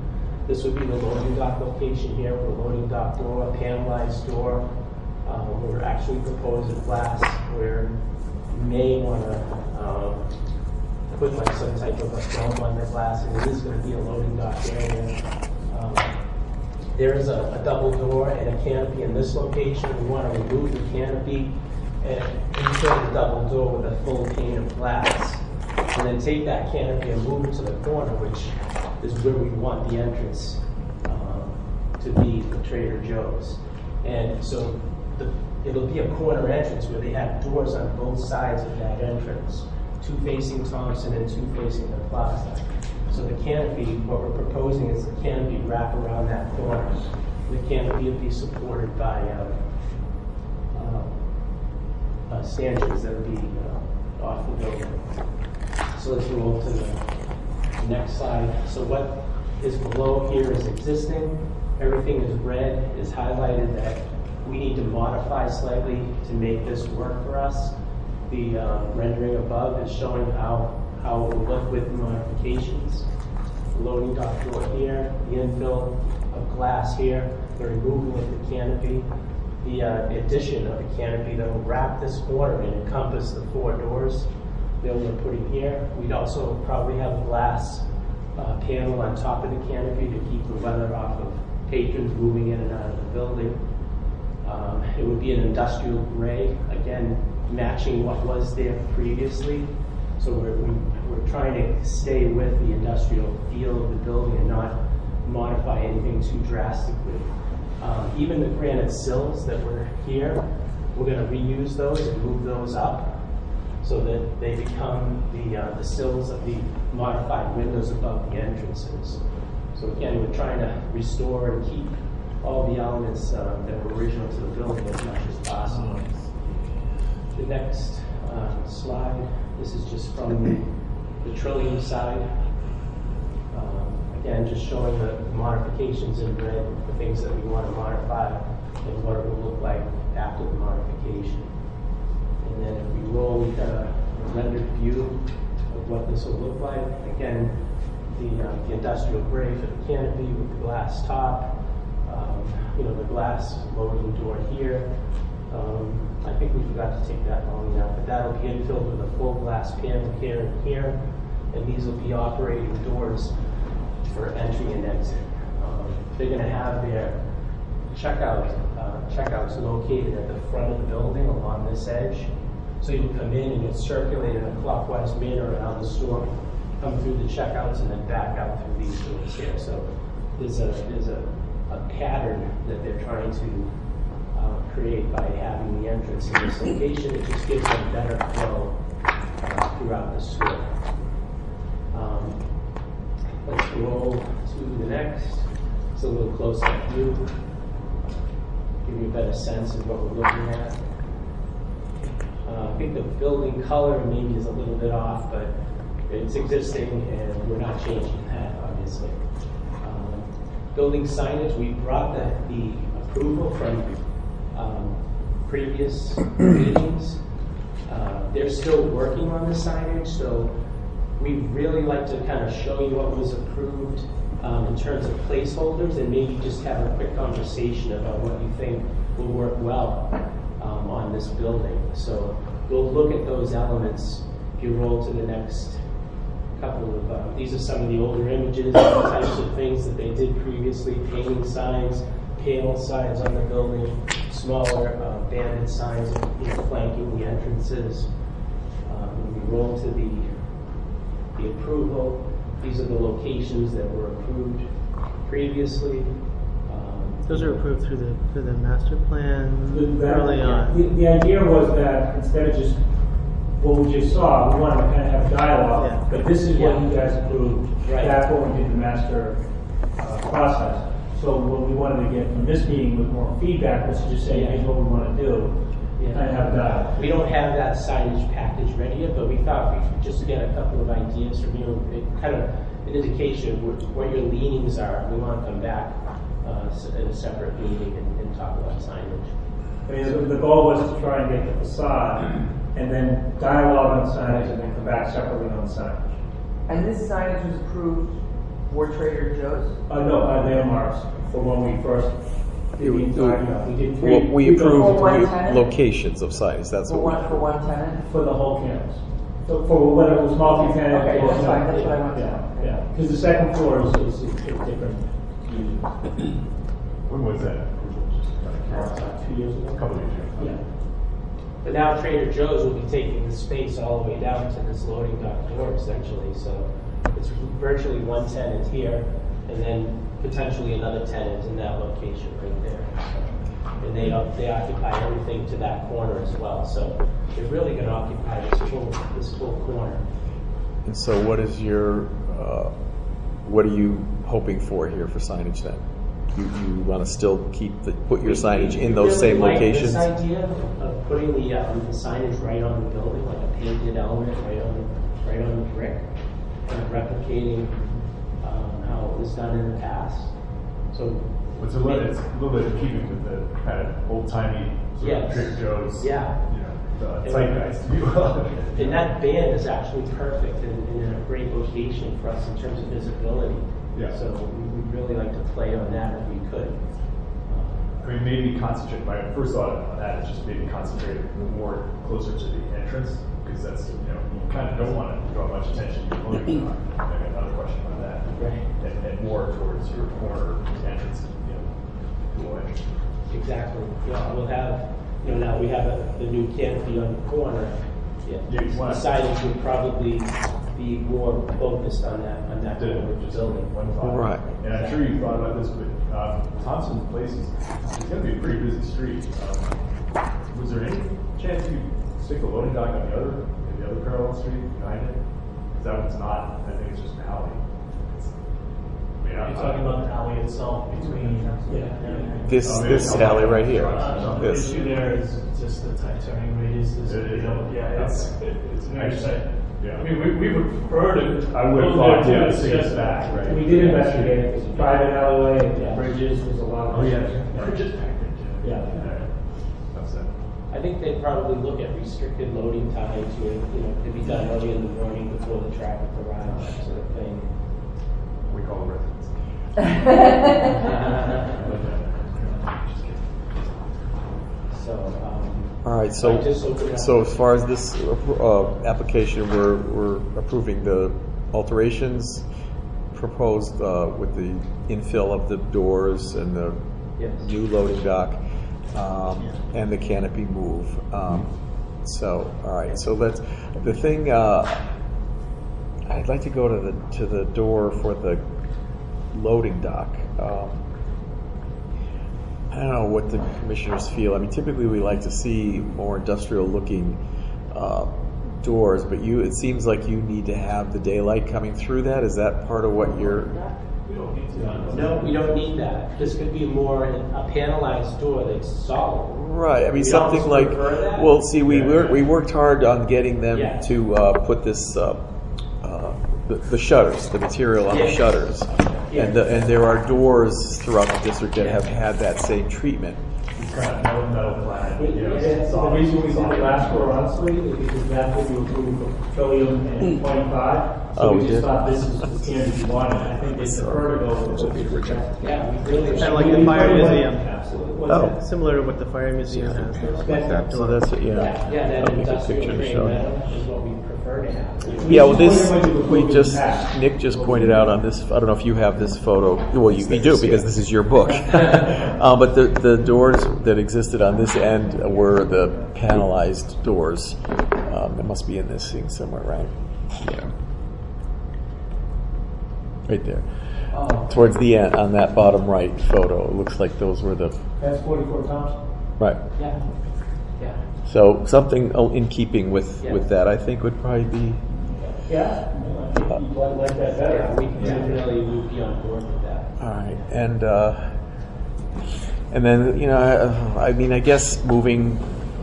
This would be the loading dock location here with a loading dock door, a panelized door. We're actually proposing glass where you may want to put like some type of a film on the glass, and it is going to be a loading dock area. There is a double door and a canopy in this location. We want to remove the canopy and insert the double door with a full pane of glass. And then take that canopy and move it to the corner, which is where we want the entrance to be for Trader Joe's. And so it'll be a corner entrance where they have doors on both sides of that entrance, 2 facing Thompson and 2 facing the plaza. So the canopy, what we're proposing is the canopy wrap around that corner. The canopy will be supported by stanchions that will be off the building. So let's roll to the next slide. So what is below here is existing. Everything is red, is highlighted that we need to modify slightly to make this work for us. The rendering above is showing how it will look with modifications. The loading dock door here, the infill of glass here, the removal of the canopy, the addition of a canopy that will wrap this corner and encompass the 4 doors that we're putting here. We'd also probably have a glass panel on top of the canopy to keep the weather off of patrons moving in and out of the building. It would be an industrial gray, again, matching what was there previously. So we're trying to stay with the industrial feel of the building and not modify anything too drastically. Even the granite sills that were here, we're going to reuse those and move those up so that they become the sills of the modified windows above the entrances. So again, we're trying to restore and keep all the elements that were original to the building as much as possible. The next slide, this is just from the Trillium side. Again, just showing the modifications in red, the things that we want to modify, and what it will look like after the modification. And then if we roll, we've got a rendered view of what this will look like. Again, the industrial gray for the canopy with the glass top. The glass loading door here. I think we forgot to take that long enough, but that'll be infilled with a full glass panel here and here, and these will be operating doors for entry and exit. They're going to have their checkouts located at the front of the building along this edge. So you come in and you'll circulate in a clockwise manner around the store, come through the checkouts, and then back out through these doors here. So there's a pattern that they're trying to create by having the entrance in this location. It just gives them better flow throughout the store. Let's roll to the next. It's a little close-up view. Give you a better sense of what we're looking at. I think the building color maybe is a little bit off, but it's existing and we're not changing that, obviously. Building signage, we brought the approval from previous meetings. They're still working on the signage, so we'd really like to kind of show you what was approved in terms of placeholders and maybe just have a quick conversation about what you think will work well on this building. So we'll look at those elements. If you roll to the next couple of, these are some of the older images, the types of things that they did previously, painting signs, panel signs on the building, smaller banded signs flanking the entrances. We roll to the approval. These are the locations that were approved previously. Those are approved through the master plan early on. The idea was that instead of just what we just saw, we wanted to kind of have dialogue. Yeah. But this is what you guys approved. Right. That's what we did the master process. So what we wanted to get from this meeting with more feedback was to just say, here's what we want to do, and have a dialogue. We don't have that signage package ready yet, but we thought we could just get a couple of ideas from you, kind of an indication of what your leanings are. We want to come back in a separate meeting and talk about signage. I mean, the goal was to try and get the facade, and then dialogue on signage, and then come back separately on signage. And this signage was approved for Trader Joe's? No, they are marks for when we first did the entire, we did three. We did approved one tenant? locations of signage. That's For what one, for one tenant? For the whole campus. For whether it was multi-tenant. Okay, or that's fine, that's yeah, what I wanted to know. Yeah, because the second floor is different. When was that? 2 years ago. A couple of years ago. Yeah. But now Trader Joe's will be taking the space all the way down to this loading dock door essentially. So it's virtually one tenant here and then potentially another tenant in that location right there. So, and they occupy everything to that corner as well. So they're really going to occupy this whole corner. And so what is your, what are you hoping for here for signage then? You want to still put your signage in those same locations? This idea of putting the signage right on the building, like a painted element right on the brick, kind of replicating how it was done in the past. So it's a little bit in keeping with the kind of old timey sort of Trader Joe's. Yeah. Zeitgeist. And that band is actually perfect and in a great location for us in terms of visibility. Yeah. So we'd really like to play on that if we could. I mean, maybe concentrate. My first thought on that is just maybe concentrate more closer to the entrance, because that's, you kind of don't want to draw much attention to your loading dock. I got another question on that. Right. And more towards your corner entrance, dual entrance. Exactly. Yeah, we'll have, now we have the new canopy on the corner. Yeah. The signage would probably be more focused on that corner of the building. One thought. Right. And I'm sure you thought about this, but Thompson Place it's going to be a pretty busy street. Was there any chance you stick the loading dock on the other parallel street behind it? Because that one's not. I think it's just an alley. You're talking about the alley itself between This alley right here. The issue there is just the tight turning radius. It's interesting. Yeah. I mean, we would prefer to. I would have thought, to take us back, right? We did investigate it. It's a private alleyway, bridges, there's a lot of. Bridges back there. Yeah. That's it. I think they'd probably look at restricted loading times with, to be done early in the morning before the traffic arrives, that sort of thing. We call it residents. All right. So as far as this application, we're approving the alterations proposed with the infill of the doors and the new loading dock and the canopy move. So all right. So let's the thing. I'd like to go to the door for the loading dock. I don't know what the commissioners feel. I mean, typically we like to see more industrial-looking doors, but it seems like you need to have the daylight coming through that. Is that part of what you're? No, we don't need that. This could be more a panelized door that's solid. Right. I mean, something like. Well, see, we worked hard on getting them to put this the shutters, the material on the shutters. And there are doors throughout the district that have had that same treatment. Kind of metal clad. The reason we did the last door, honestly, is because that's what we approved for Trillium and 25. So we just thought this is the standard we wanted. I think it's the vertical. Yeah, we really kind of like the fire museum. Absolutely. Similar to what the fire museum has. So that's it. Yeah, that I'll get the industrial picture to grade show. metal is what we prefer to have. Yeah, well, Nick just pointed out on this. I don't know if you have this photo. Well, you do because this is your book. But the doors that existed on this end were the panelized doors. It must be in this thing somewhere, right? Yeah. Right there. Towards the end, on that bottom right photo, it looks like those were the. That's 44 Thompson. Right. Yeah. So something in keeping with that, I think, would probably be. Yeah. I think you'd like that better. Yeah, we can definitely would be on board with that. All right, and then I mean, I guess moving.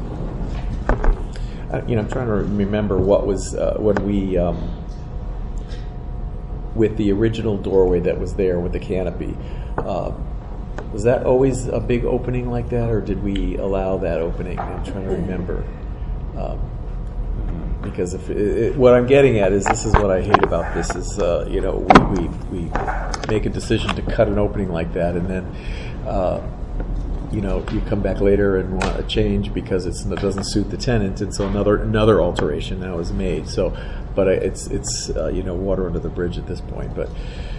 I'm trying to remember what was when we. With the original doorway that was there with the canopy, was that always a big opening like that, or did we allow that opening? I'm trying to remember. Because what I'm getting at is this is what I hate about this is we make a decision to cut an opening like that, and then you come back later and want a change because it doesn't suit the tenant, and so another alteration now is made. So, but it's water under the bridge at this point. But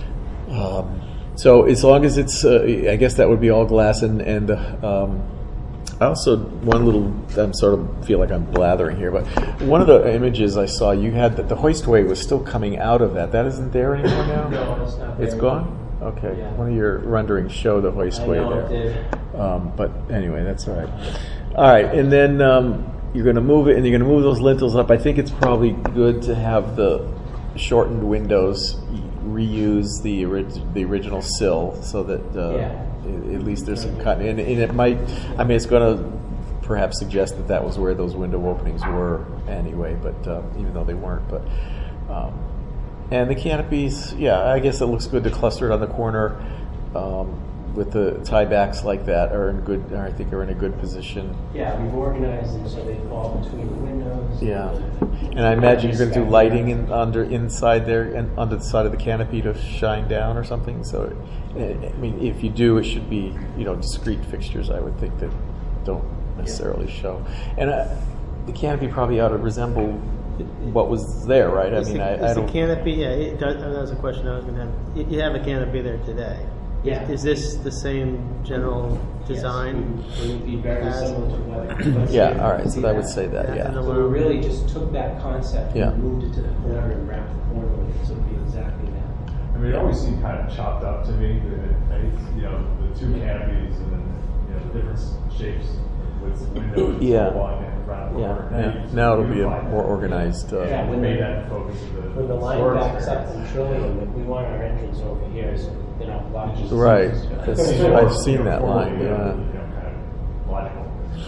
so as long as it's, I guess that would be all glass and. I also feel like I'm blathering here, but one of the images I saw you had that the hoistway was still coming out of that. That isn't there anymore now? No, it's not there. It's gone? Okay. Yeah. One of your renderings show the hoistway I know, there. it did. But anyway, that's all right. All right, and then you're going to move it, and you're going to move those lintels up. I think it's probably good to have the shortened windows reuse the original sill so that at least there's some cut. And it might, it's going to perhaps suggest that was where those window openings were anyway, but even though they weren't. But and the canopies, I guess it looks good to cluster it on the corner with the tiebacks like that are in a good position. Yeah, we've organized them so they fall between the windows. Yeah, and I imagine you're going to do lighting inside there and under the side of the canopy to shine down or something. So, if you do, it should be discrete fixtures. I would think that don't necessarily show, and the canopy probably ought to resemble what was there, right? I don't. The canopy? Yeah, that was a question I was going to have. You have a canopy there today. Yeah. Is this the same general design? Yes, it would be very similar to what. Yeah. All right. So I would say that. Yeah. So we really just took that concept and moved it to the corner and wrapped the corner with it, so it would be exactly that. It always seemed kind of chopped up to me. The two canopies and then the different shapes with windows. Around the corner. Now it'll be a more organized. When made that focus of when the line backs up from Trillium, we want our entrance over here, so they're not blocking. Right. I've seen that line. Yeah. Logical.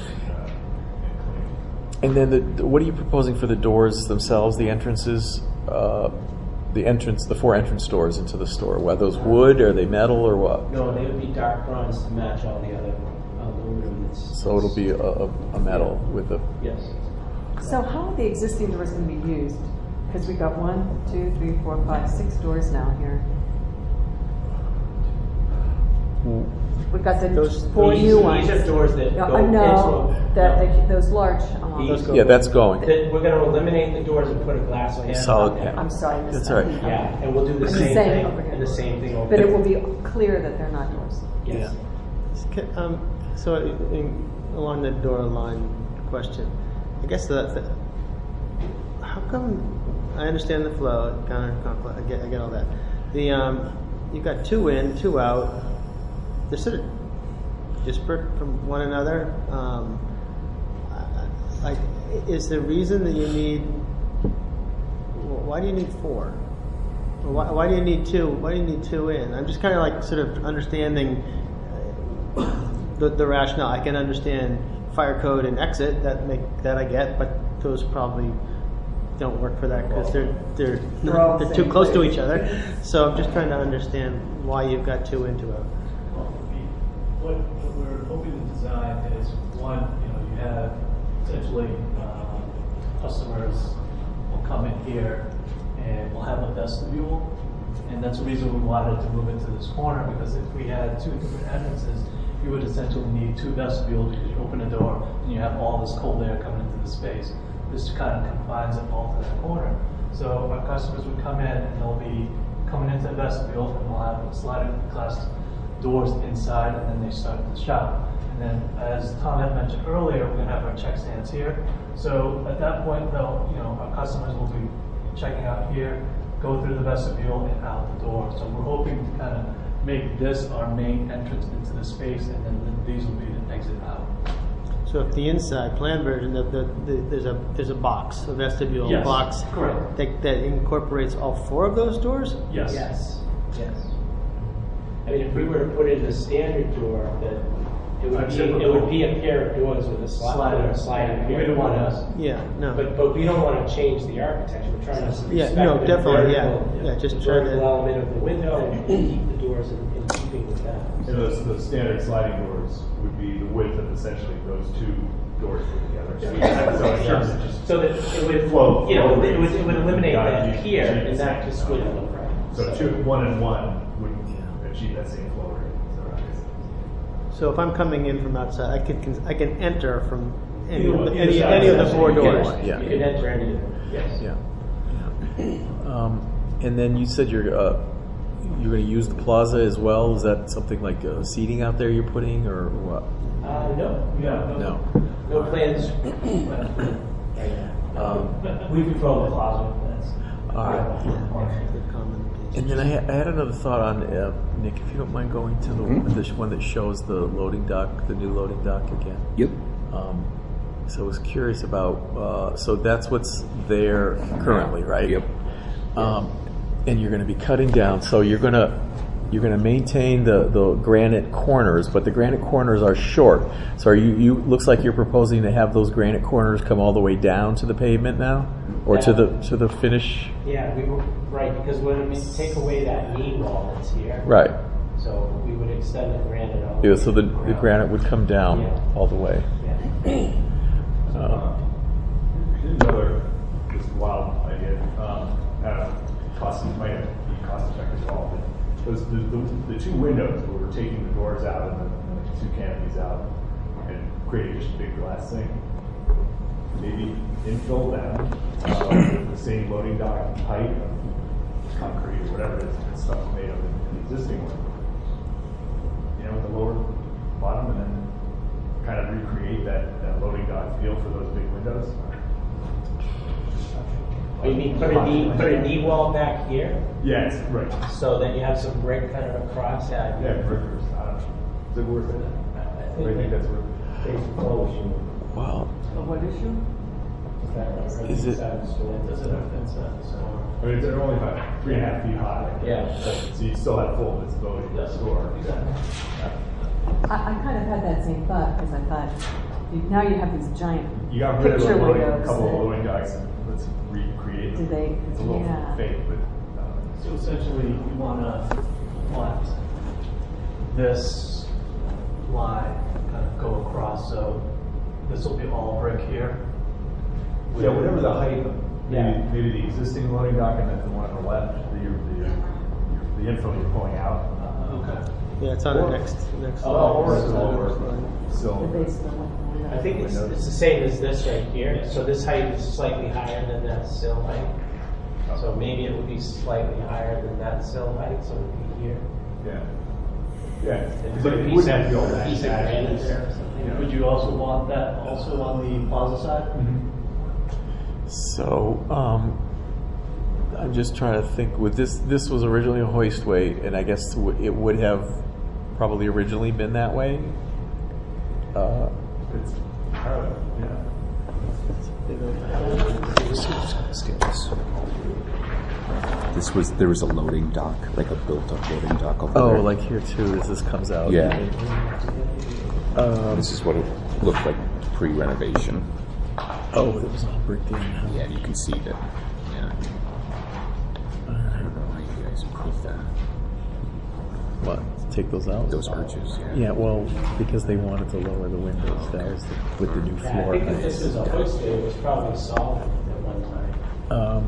And then what are you proposing for the doors themselves? The entrances. The 4 entrance doors into the store. Are those wood? Are they metal or what? No, they would be dark bronze to match all the other aluminum. So it'll be a metal with a. Yes. So how are the existing doors going to be used? Because we've got 1, 2, 3, 4, 5, 6 doors now here. We've got the 4 new ones. These are doors that go into those large. That's going. We're going to eliminate the doors and put a glass panel. Solid panel. I'm sorry, I missed That's that. all right. Yeah, and we'll do the same thing and the same thing over But there. it will be clear that they're not doors. Yes. Yeah. So along the door line question, I guess how come? I understand the flow, counter. I get all that. You've got 2 in, 2 out. They're sort of disparate from one another. Is the reason that you need? Why do you need 4? Why do you need 2? Why do you need 2 in? I'm just kind of sort of understanding the rationale. I can understand fire code and exit that I get, but those probably don't work for that because they're too close to each other. So I'm just trying to understand why you've got 2 in, 2 out. What we're hoping to design is one, you have essentially customers will come in here and we'll have a vestibule, and that's the reason we wanted to move into this corner, because if we had 2 different entrances, you would essentially need 2 vestibules because you open a door and you have all this cold air coming into the space. This kind of confines it all to that corner. So our customers would come in and they'll be coming into the vestibule and we'll have sliding glass doors inside, and then they start to shop. And then, as Tom had mentioned earlier, we're going to have our check stands here. So at that point, our customers will be checking out here, go through the vestibule and out the door. So we're hoping to kind of make this our main entrance into the space, and then these will be the exit out. So if the inside plan version, there's a box, a vestibule box, correct, that incorporates all 4 of those doors? Yes. Yes. I mean, if we were to put in a standard door, it would be a pair of doors with a sliding. We don't want to. Yeah, no. But we don't want to change the architecture. We're trying to respect definitely, just the vertical element of the window and keep the doors in keeping with that. And the standard sliding doors would be the width of essentially those 2 doors put together. So terms of just So that it would, flow, you know, flow it would rates, eliminate you that gotta here, achieve and the that same, just wouldn't look right. So 1 and 1 would achieve that same flow rate. So if I'm coming in from outside, I can enter from any Either of the, one. any, Either any of the side. four You doors. can. Yeah. You can enter any of them, yes. Yeah. And then you said you're going to use the plaza as well. Is that something like seating out there you're putting, or what? No plans. We control the plaza. All right. And then I had another thought on Nick, if you don't mind going to the one that shows the loading dock, the new loading dock again. Yep. So I was curious about. So that's what's there currently, right? Yep. And you're going to be cutting down. So you're going to maintain the granite corners, but the granite corners are short. So you looks like you're proposing to have those granite corners come all the way down to the pavement now, or to the finish. Yeah, we were right because when we take away that knee wall that's here, Right. so we would extend the granite all the Yeah. way So the around. granite would come down all the way. Yeah. Another just wild idea. Might be cost effective at all. But those the two windows where we're taking the doors out and the two canopies out and creating just a big glass thing. Maybe infill them with the same loading dock height of concrete or whatever it is stuff made of in the existing one. You know, with the lower bottom, and then kind of recreate that loading dock feel for those big windows. Oh, you mean put a knee wall back here? Yes, right. So that you have some brick kind of across that. Yeah, brickers. Is it worth it? I think that's worth it. Wow. What issue? Is it? I mean, they're only about 3.5 feet high. Yeah. So you still have full visibility of the store. I kind of had that same thought because I thought now you have these giant You got rid of picture a windows. couple of loading docks and let's recreate them. Do they? It's a little fake, but So essentially, you want to let this line kind of go across. So this will be all brick here. yeah, whatever the height. Yeah. Maybe the existing loading dock and then the one on the left, the info you're pulling out. Okay. Yeah, it's on the next. Or it's slide. lower. So The base building. I think it's the same as this right here. So this height is slightly higher than that sill height. So maybe it would be slightly higher than that sill height, so it would be here. yeah. Yeah. And But put a it piece wouldn't have to of- go that piece of bad. granite there or something. Would you also want that also on the plaza side? So, I'm just trying to think. With this was originally a hoistway, and I guess it would have probably originally been that way. It's, yeah. There was a loading dock, like a built-up loading dock over Oh, there. like here too, as this comes out. Yeah. This is what it looked like pre-renovation. Oh, it was all bricked in. Yeah, you can see that. Yeah. I don't know how you guys put that. What? Take those out? Those arches. Yeah. Yeah, well, because they wanted to lower the windows. That was with the new Yeah, floor I think if this heights. was a hoistway, it was probably solid at one time.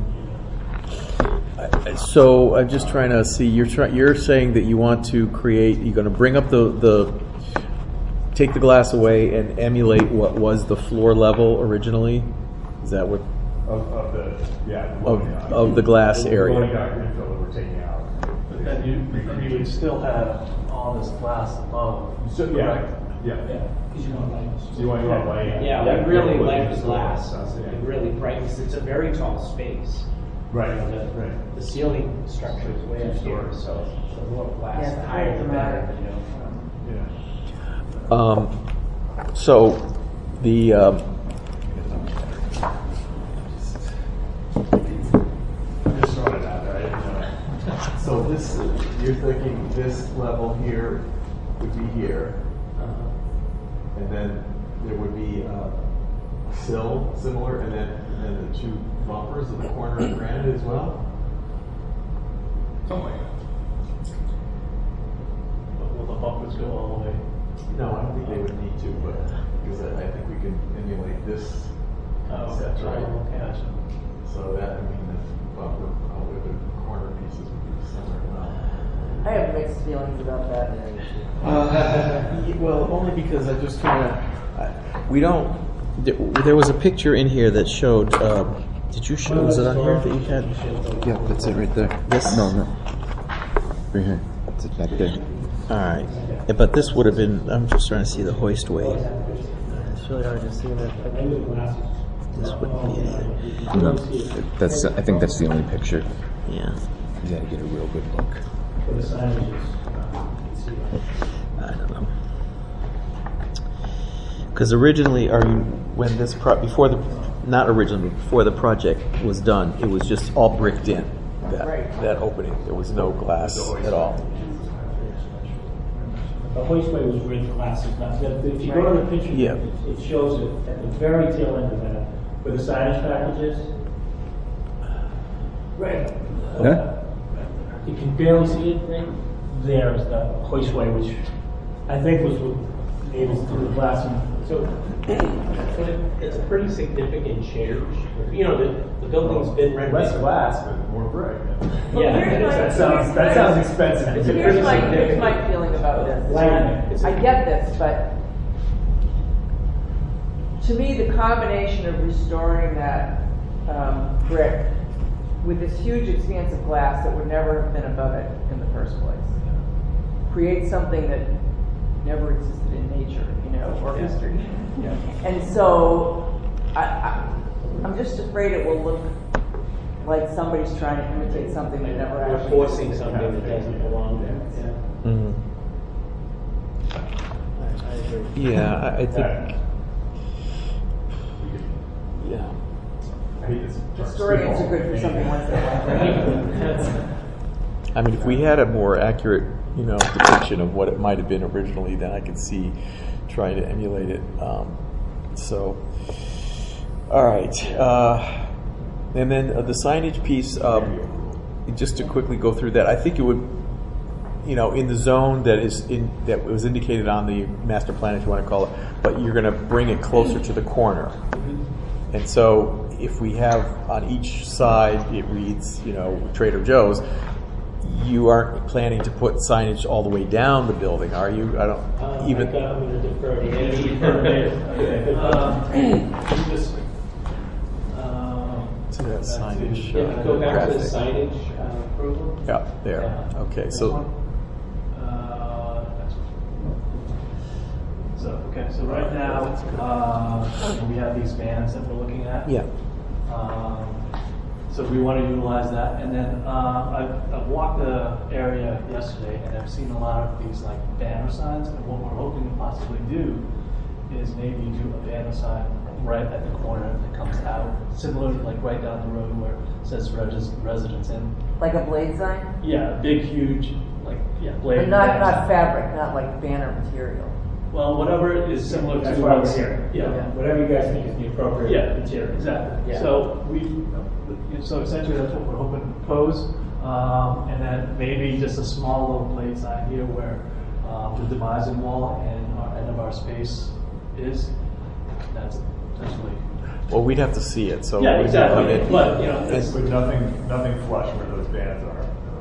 So I'm just trying to see. You're saying that you want to create. You're going to bring up take the glass away and emulate what was the floor level originally. Is that what? Of The glass The area. loading dock infill that we're taking out. But then you would still have all this glass above. So, yeah. Because you want light. So you want light? Yeah, we really like the glass. Yeah. It really bright because it's a very tall space. Right. You know, the ceiling structure is way up here, so the more glass, Yeah, the higher the better. You know. So the I'm just throwing it out there. so this you're thinking this level here would be here, and then there would be a sill similar, and then the two bumpers in the corner of granite as well. Something like that. But will the bumpers go all the way? No, I don't think they would need to, but because I think we can emulate this That's right. Gotcha. So that, I mean, probably the corner pieces would be similar enough. I have mixed feelings about that. Well, only because I just kind of, we don't, there was a picture in here that showed, did you show, was it on here that you had? Yeah, that's it right there. This? No. Right here. That's it back there. All right. Yeah, but this would have been, I'm just trying to see the hoistway. It's really hard to see that picture. This wouldn't be it either. No, I think that's the only picture. Yeah. You gotta get a real good look. I don't know. Because originally, when this before the project was done, it was just all bricked in, that opening. There was no glass at all. The hoistway was where the glass is not. If you go to the picture, Yeah. it shows it at the very tail end of that, where the signage packages. Right. Huh? You can barely see it. Right there is the hoistway, which I think was what made it through the glass. So it's a pretty significant change. You know, the building's been Less renovated. glass, but more brick. That sounds expensive. So here's my feeling about this. I get this, but to me, the combination of restoring that brick with this huge expanse of glass that would never have been above it in the first place creates something that never existed in nature, or history. Yeah. And so I'm just afraid it will look like somebody's trying to imitate something that never We're actually forcing something that doesn't belong there. Yeah, I think. Yeah. Historians are good for something like that. I mean, if we had a more accurate, depiction of what it might have been originally, then I could see trying to emulate it. All right. And then the signage piece, just to quickly go through that, I think it would, in the zone that was indicated on the master plan, if you want to call it, but you're going to bring it closer to the corner. And so if we have on each side, it reads, Trader Joe's, you aren't planning to put signage all the way down the building, are you? I don't even. I'm going to defer to Andy. To that signage. Go back to the signage approval. Yeah, there. Okay, so. So right now, we have these vans that we're looking at. Yeah. So we want to utilize that. And then I've walked the area yesterday, and I've seen a lot of these like banner signs. And what we're hoping to possibly do is maybe do a banner sign right at the corner that comes out, similar to like right down the road where it says Residence Inn. Like a blade sign? Yeah, big, huge, blade. But not fabric, not like banner material. Well, whatever is similar That's to why we're what's here. Yeah. Whatever you guys think is the appropriate material. Exactly. Yeah. So so essentially that's what we're hoping to propose, and then maybe just a small little blade sign here where the demising wall and our end of our space is. That's essentially. Well, we'd have to see it. So Yeah, exactly. But But nothing flush where those bands are.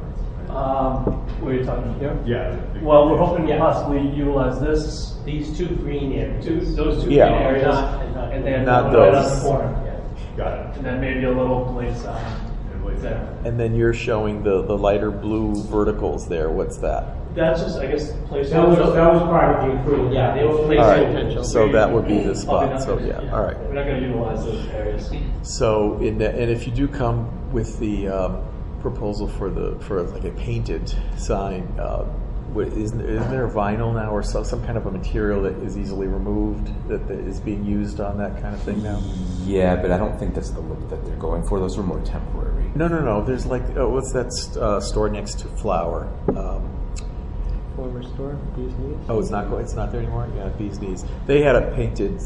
Where are you talking about here? Yeah. Well, we're hoping to possibly utilize these two green areas. Those two Yeah. green areas, and then Not right those. on the corner. Got it. And then maybe a little blade sign there. And then you're showing the lighter blue verticals there. What's that? That's just, I guess, place. That was part of the improvement. Yeah, they were placed All right. potential. So that would be the spot. Okay, So yeah. All right. We're not going to utilize those areas. So and if you do come with the proposal for like a painted sign, is there vinyl now or some kind of a material that is easily removed that is being used on that kind of thing now? Yeah, but I don't think that's the look that they're going for. Those are more temporary. No. There's what's that store next to Flower? Former store, Bee's Knees. Oh, it's not there anymore. Yeah, Bee's Knees. They had a painted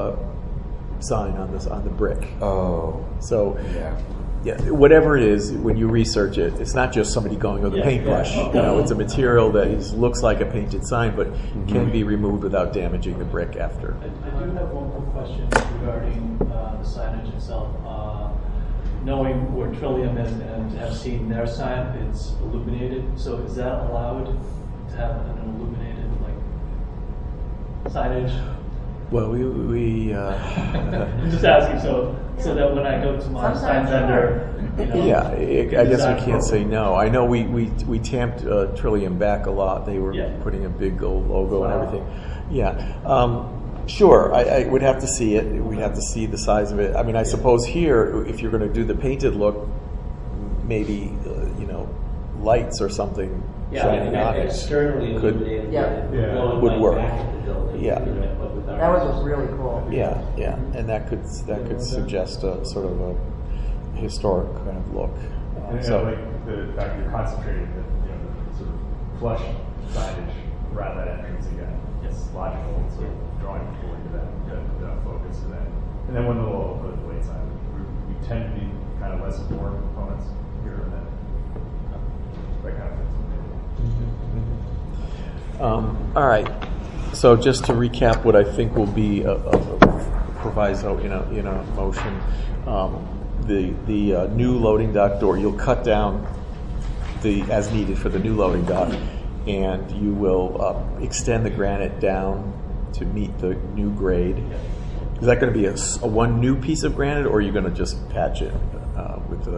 sign on the brick. Oh, so yeah. Yeah, whatever it is, when you research it, it's not just somebody going with a paintbrush. It's a material that looks like a painted sign, but can be removed without damaging the brick after. I do have one more question regarding the signage itself. knowing where Trillium is and have seen their sign, it's illuminated. So is that allowed to have an illuminated signage? Well, we I'm just asking so that when I go to my sign vendor, yeah, I guess we can't say no. I know we tamped Trillium back a lot. They were putting a big gold logo and everything. Yeah. Sure, I would have to see it. We'd have to see the size of it. I mean, I suppose here, if you're going to do the painted look, maybe lights or something shining on it externally illuminated would work. Back at the building, that was really cool. Yeah, and that could suggest a sort of a historic kind of look. So, like the fact you're concentrating the sort of flush signage around that entrance again. It's logical. So drawing people into that focus to that. And then when the blade sign, we tend to be kind of less and more components here and then. That kind of fits. All right. So just to recap, what I think will be a proviso in a motion, the new loading dock door, you'll cut down as needed for the new loading dock, and you will extend the granite down to meet the new grade. Is that going to be a one new piece of granite, or are you going to just patch it with the?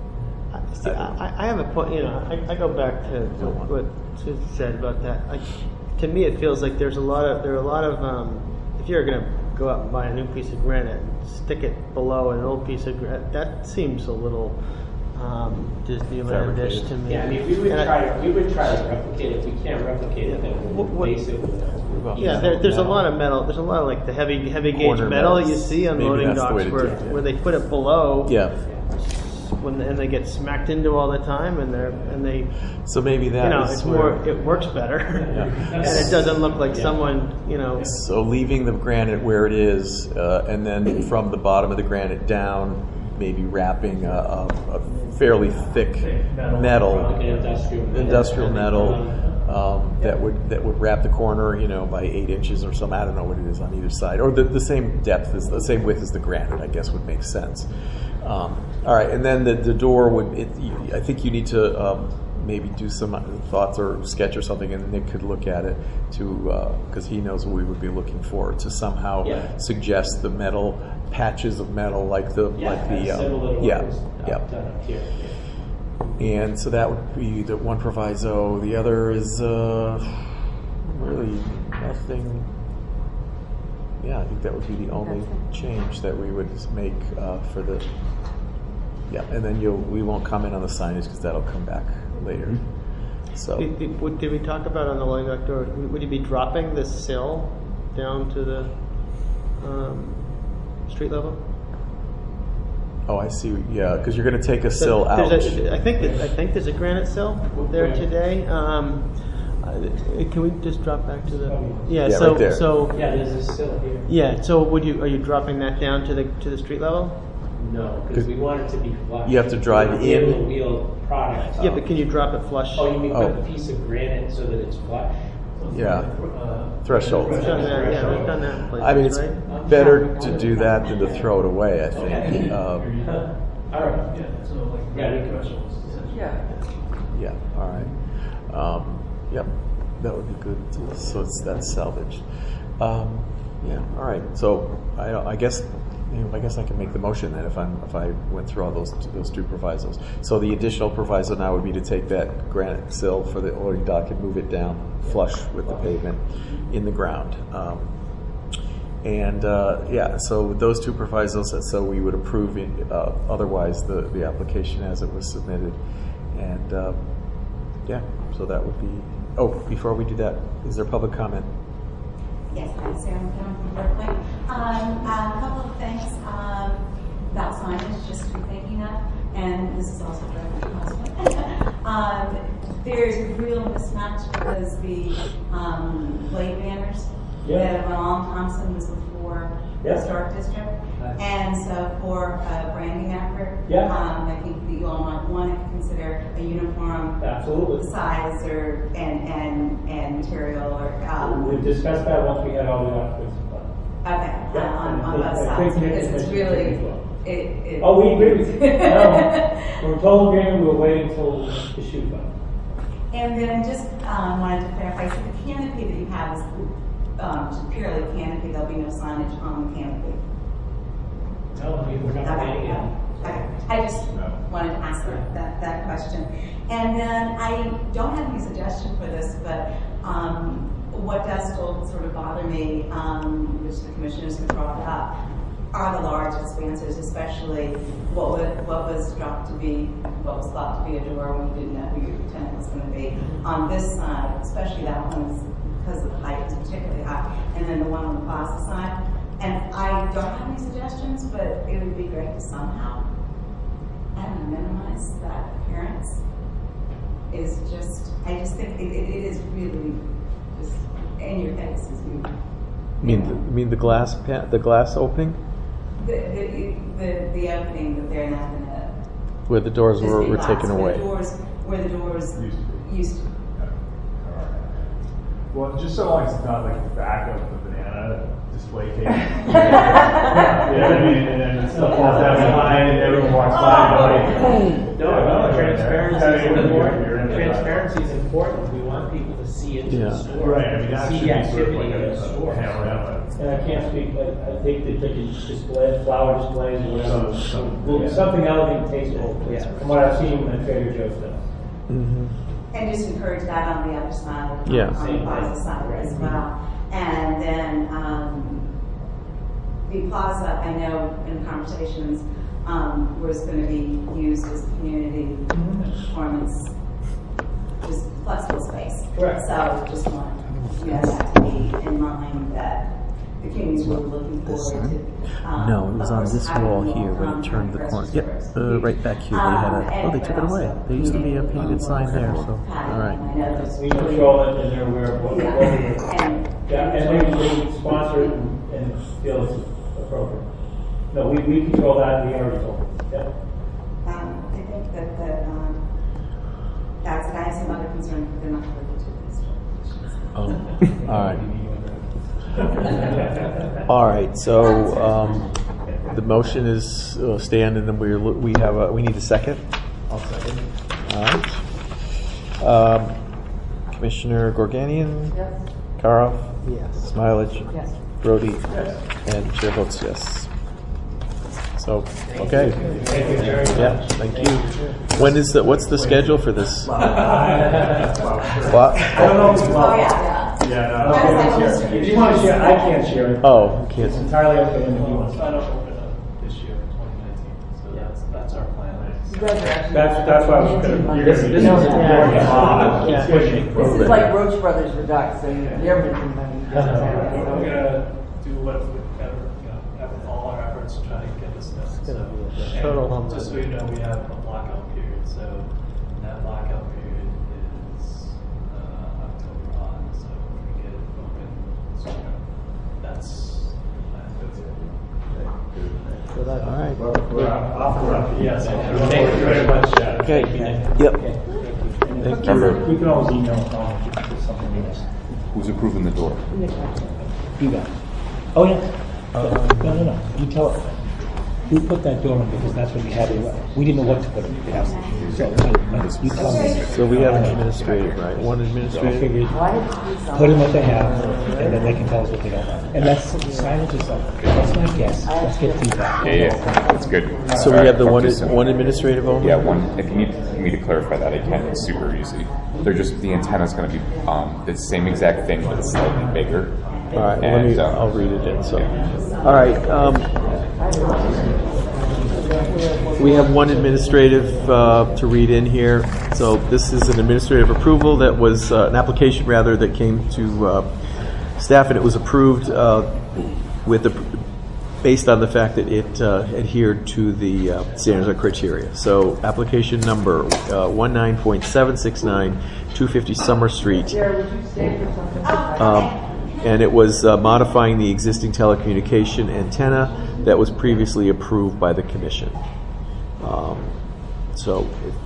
I have a point. I go back to what Susan said about that. To me, it feels like there are a lot of. If you're going to go out and buy a new piece of granite and stick it below an old piece of granite, that seems a little Disneyland-ish to me. Yeah, I mean, we would try to replicate it. If we can't replicate it, then we'll replace it with that. Yeah, there's a lot of metal. There's a lot of like the heavy gauge metal that you see on loading docks where they put it below. Yeah. And they get smacked into all the time, and they. So maybe that is it's more. It works better, and it doesn't look like someone. So leaving the granite where it is, and then from the bottom of the granite down, maybe wrapping a fairly thick metal, industrial metal. That would wrap the corner, by 8 inches or something. I don't know what it is on either side, or the same depth, the same width as the granite. I guess would make sense. All right, and then the door would. I think you need to maybe do some thoughts or sketch or something, and Nick could look at it because he knows what we would be looking for to somehow suggest the metal patches of metal And so that would be the one proviso. The other is really nothing. Yeah, I think that would be the only change that we would make for the. Yeah, and then we won't comment on the signage because that'll come back later. So did we talk about on the loading dock door? Would you be dropping the sill down to the street level? Oh, I see. Yeah, because you're going to take a sill out. I think there's a granite sill there today. Can we just drop back to the? Right there. So there's a sill here. Yeah. So are you dropping that down to the street level? No, because we want it to be flush. You have to drive in. The wheel product. Yeah, but can you drop it flush? Oh, you mean put a piece of granite so that it's flush? Yeah. Threshold. We've done that. Yeah, we've done that in places, I mean, it's right? better to do that than to throw it away, I think. All right. Yeah, so like thresholds. Yeah. All right. Yep. That would be good. So that's salvaged. Yeah. All right. So I guess I can make the motion then if I went through all those two provisos. So the additional proviso now would be to take that granite sill for the loading dock and move it down flush with the pavement in the ground. So with those two provisos, so we would approve otherwise the application as it was submitted. And so that would be. Oh, before we do that, is there public comment? Yes, I'm Sarah McKenna from Berkeley. A couple of things about signage, just to be thinking of, and this is also for my husband. There's a real mismatch because the blade banners that Alon Thompson was before the Historic District, and so for a branding effort, I think that you all might want to consider a uniform size and material or. We've discussed that once we had all the documents. Okay, on both sides because it's really Oh, we agree with you. No, we're in total agreement. We're waiting until the shoot button. And then just wanted to clarify, so the canopy that you have is just purely canopy, there'll be no signage on the canopy? No, we're not planning it. Okay. I just wanted to ask that question. And then I don't have any suggestion for this, but what does still sort of bother me, which the commissioners have brought up, are the large expanses, especially what was thought to be a door when you didn't know who your tenant was going to be. On this side, especially that one, because the height is particularly high, and then the one on the plaza side. And I don't have any suggestions, but it would be great to somehow, I don't know, minimize that appearance. I just think it is really just in your face. You mean the glass opening? The opening that they're not going to. Where the doors were taken away. Where the doors used to. Well, just so long as it's not like the back of the banana display case. Yeah, I mean, and then stuff falls down behind and everyone walks by and No, transparency is important. We want people to see into the store. Right, I mean, that see should the be sort of activity like in the store. And I can't speak, but I think that they can display flower displays or whatever. Something elegant, tasteful. From what I've seen at Trader Joe's stuff. Mm-hmm. And just encourage that on the other side, on the plaza side as well. And then the plaza, I know in conversations, was going to be used as a community performance, just flexible space. Correct. So just want that to be in mind that the communities were looking forward to. No, it was on this wall here when it turned the corner. Yep, right back here. They took it away. There used to be a painted sign there, so, all right. We control it and they're aware of what we're doing. And they sponsor it and feel it's appropriate. No, we control that and we already told them. Yeah. I think that that's, I have some other concerns, but they're not related to this. Oh, all right. All right, so the motion is stand, and then we need a second. I'll second. All right. Commissioner Gorganian. Yes. Karoff. Yes. Smilage. Yes. Brody. Yes. And chair votes yes. So okay. Thank you very much. Yeah, thank you. What's the schedule for this? What? I don't know. If you want to share, I can't share it. Oh, you can't. It's entirely up to him if he wants. Sign up open up this year, 2019. So that's our plan. That's why I was going to. This is like Roach Brothers Redux, and they're making money. We're going to do what whatever, have all our efforts to try to get this done. So, just so you know, we have a blackout period. So, that blackout period is October on. So, we get it open sooner. That's All right. We're off the run. yes. Thank you very much. Okay. Yep. Thank you. We can always email Tom if there's something we missed. Who's approving the door? You got it. Oh, yeah. No. You tell it. We put that door in because that's what we had. We didn't know what to put in the house. So you tell me. So we have an administrative, right? One I administrative. figured put in what they have, and then they can tell us what they don't have. And that's signage is like, let's not guess. Let's get feedback. Yeah, that's good. So we have the one administrative only? Yeah, one. If you need me to clarify that, I can. It's super easy. They're just, the antenna is going to be the same exact thing, but it's slightly bigger. All right, And, I'll read it in. So, all right. We have one administrative to read in here. So this is an administrative approval that was an application rather that came to staff, and it was approved based on the fact that it adhered to the standards and criteria. So application number 19.769, 250 Summer Street. Sarah, would you stay for something? And it was modifying the existing telecommunication antenna that was previously approved by the commission. So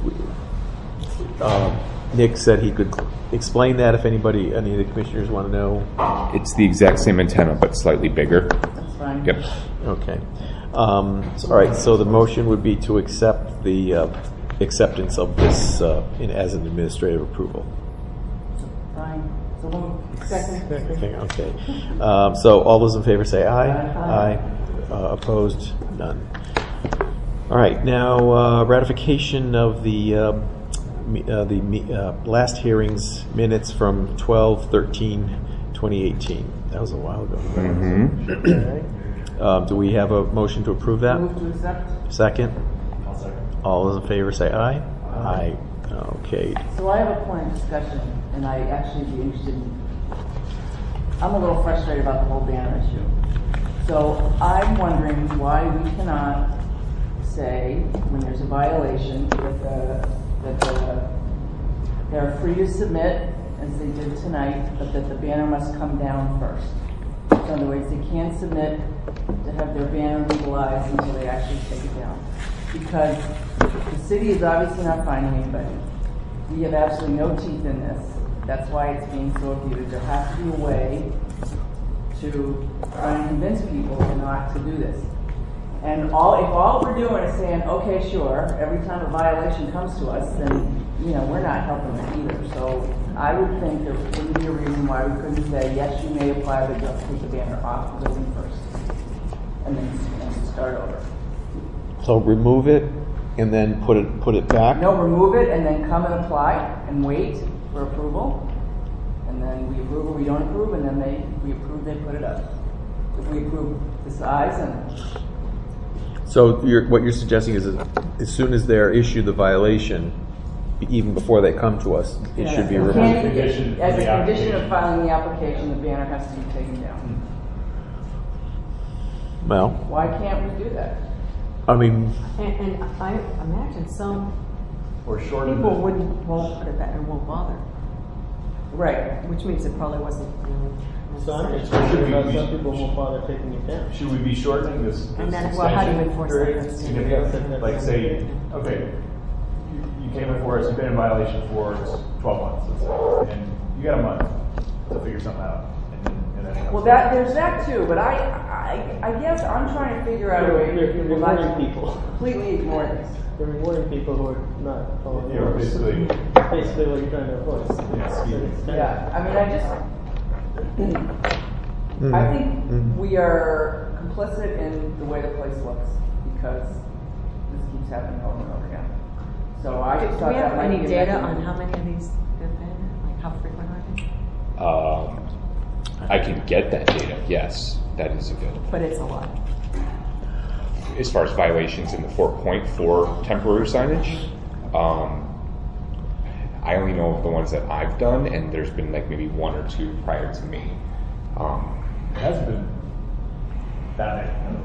Nick said he could explain that if any of the commissioners want to know. It's the exact same antenna, but slightly bigger. That's fine. Yep. Okay. All right, so the motion would be to accept the acceptance of this as an administrative approval. Fine. So moved. Second. Okay. So all those in favor say aye. Aye. Opposed? None. All right. Now ratification of the last hearings minutes from 12/13/2018. That was a while ago. Mm-hmm. Do we have a motion to approve that? Move to accept. Second. I'll second. All those in favor say aye. Aye. Okay. So I have a point of discussion, and I actually be interested in. I'm a little frustrated about the whole banner issue. So I'm wondering why we cannot say when there's a violation that they're free to submit as they did tonight, but that the banner must come down first. In other words, they can't submit to have their banner legalized until they actually take it down. Because the city is obviously not finding anybody. We have absolutely no teeth in this. That's why it's being so abused. There has to be a way to try and convince people not to do this. And if all we're doing is saying, okay, sure, every time a violation comes to us, then we're not helping them either. So I would think there wouldn't be a reason why we couldn't say, yes, you may apply, but just take the banner off the building first, and then start over. So remove it and then put it back. No, remove it and then come and apply and wait for approval. And then we approve or we don't approve, and then if we approve, they put it up. If we approve the size and. So what you're suggesting is that as soon as they're issued the violation, even before they come to us, it should be removed. As a condition of filing the application, the banner has to be taken down. Well. Why can't we do that? I mean. And I imagine some or people won't put it back and won't bother. Right. Which means it probably wasn't really. So I'm concerned about some people won't bother taking it down. Should we be shortening this? And then, well, how do you enforce that? Significantly? Like say, okay, you came in for us, you've been in violation for 12 months, let's say, and you got a month to figure something out. And then well, there's that too, but I guess I'm trying to figure out a way They're rewarding people. Completely ignore this. They're rewarding people who are not following the rules. basically what you're trying to avoid. Yeah, I mean, I think we are complicit in the way the place looks because this keeps happening over and over again. So I just thought do we have that might any be a data mechanism. on how many of these there have been? Like how frequent are they? I can get that data. Yes, that is available. But it's a lot. As far as violations in the 4 point for temporary signage, I only know of the ones that I've done, and there's been like maybe 1 or 2 prior to me. It hasn't been that many.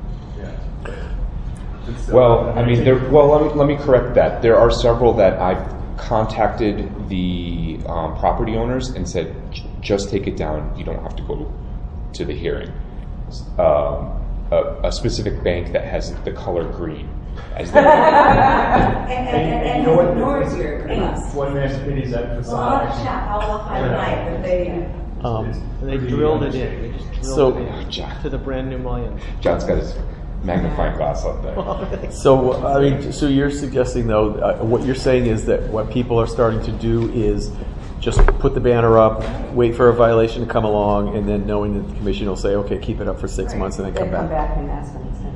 Yeah. Well, I mean, let me correct that. There are several that I've contacted the property owners and said, just take it down. You don't have to go to the hearing. A specific bank that has the color green as their and you know what? ignores your request. One man's opinion is that Well, I'll have to check. I'll find the night, but they drilled it in. They just drilled it in to the brand new mullions. John's got his magnifying glass up there. So I mean, so you're suggesting though, what you're saying is that what people are starting to do is just put the banner up, wait for a violation to come along, and then knowing that the commission will say, okay, keep it up for 6 months, and then come back. and ask them instead.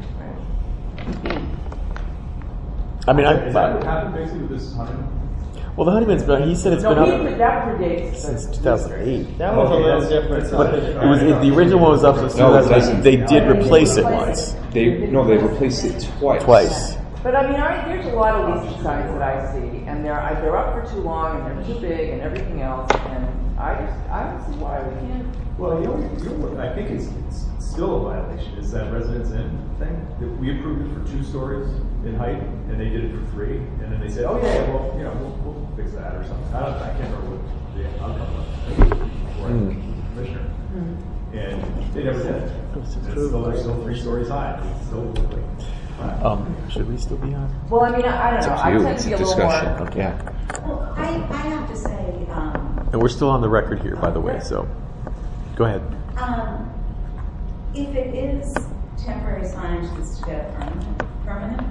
I mean, is that what happened basically with this Honeyman? well, the Honeyman's been. He said it's been up that predates since 2008. That was a little different. But it was the original one was up since 2008. They did replace it once. They replaced it twice. But I mean, there's a lot of these signs that I see, and they're up for too long, and they're too big, and everything else, and I don't see why we can't. Well, you know what I think it's still a violation is that residence inn thing. We approved it for 2 stories in height, and they did it for 3, and then they said, "Oh yeah, well, we'll fix that or something." I can't remember what the outcome was before I was commissioner, and they never did. They're still 3 stories high. It's still Should we still be on? Well, I mean, I don't know. I tend to be a little more. Okay. Well, I have to say. And we're still on the record here, by the way. So, go ahead. If it is temporary signage that's to go permanent,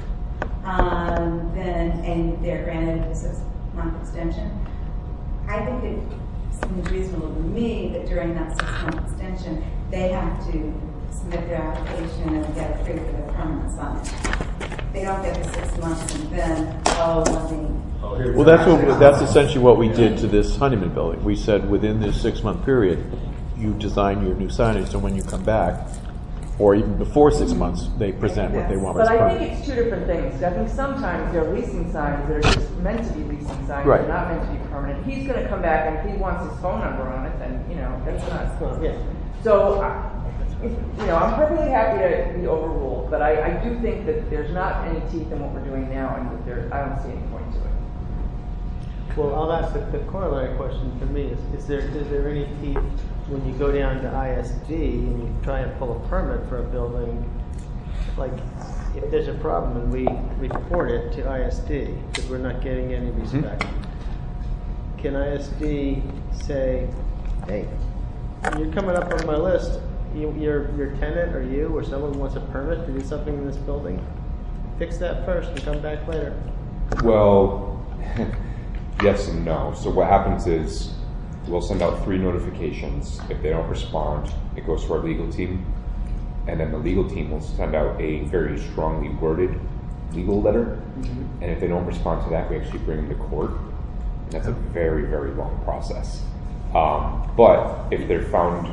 and they're granted a 6-month extension, I think it seems reasonable to me that during that 6-month extension, they have to submit their application and get approved for the permanent signage. They don't get the 6 months and then, Well, that's essentially what we did to this Honeyman building. We said within this 6-month period, you design your new signage, so when you come back, or even before 6 months, they present what they want. But I think it's two different things. I think sometimes there are leasing signs that are just meant to be leasing signs, right. They're not meant to be permanent. He's going to come back and if he wants his phone number on it, then that's not cool. Yeah. So, I'm perfectly happy to be overruled, but I do think that there's not any teeth in what we're doing now, and I don't see any point to it. Well, I'll ask the corollary question for me is there any teeth when you go down to ISD and you try and pull a permit for a building, like if there's a problem and we report it to ISD because we're not getting any respect, can ISD say, hey, you're coming up on my list, your tenant or you or someone wants a permit to do something in this building, fix that first and come back later? Well, yes and no. So what happens is we'll send out 3 notifications. If they don't respond, it goes to our legal team, and then the legal team will send out a very strongly worded legal letter. And if they don't respond to that, we actually bring them to court. And that's a very, very long process. But if they're found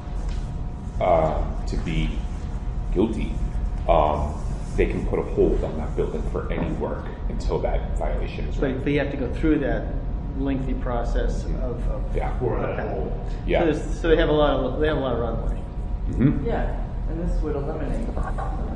to be guilty, they can put a hold on that building for any work until that violation is right. But you have to go through that lengthy process of Yeah. So they have a lot of runway. Yeah, and this would eliminate some of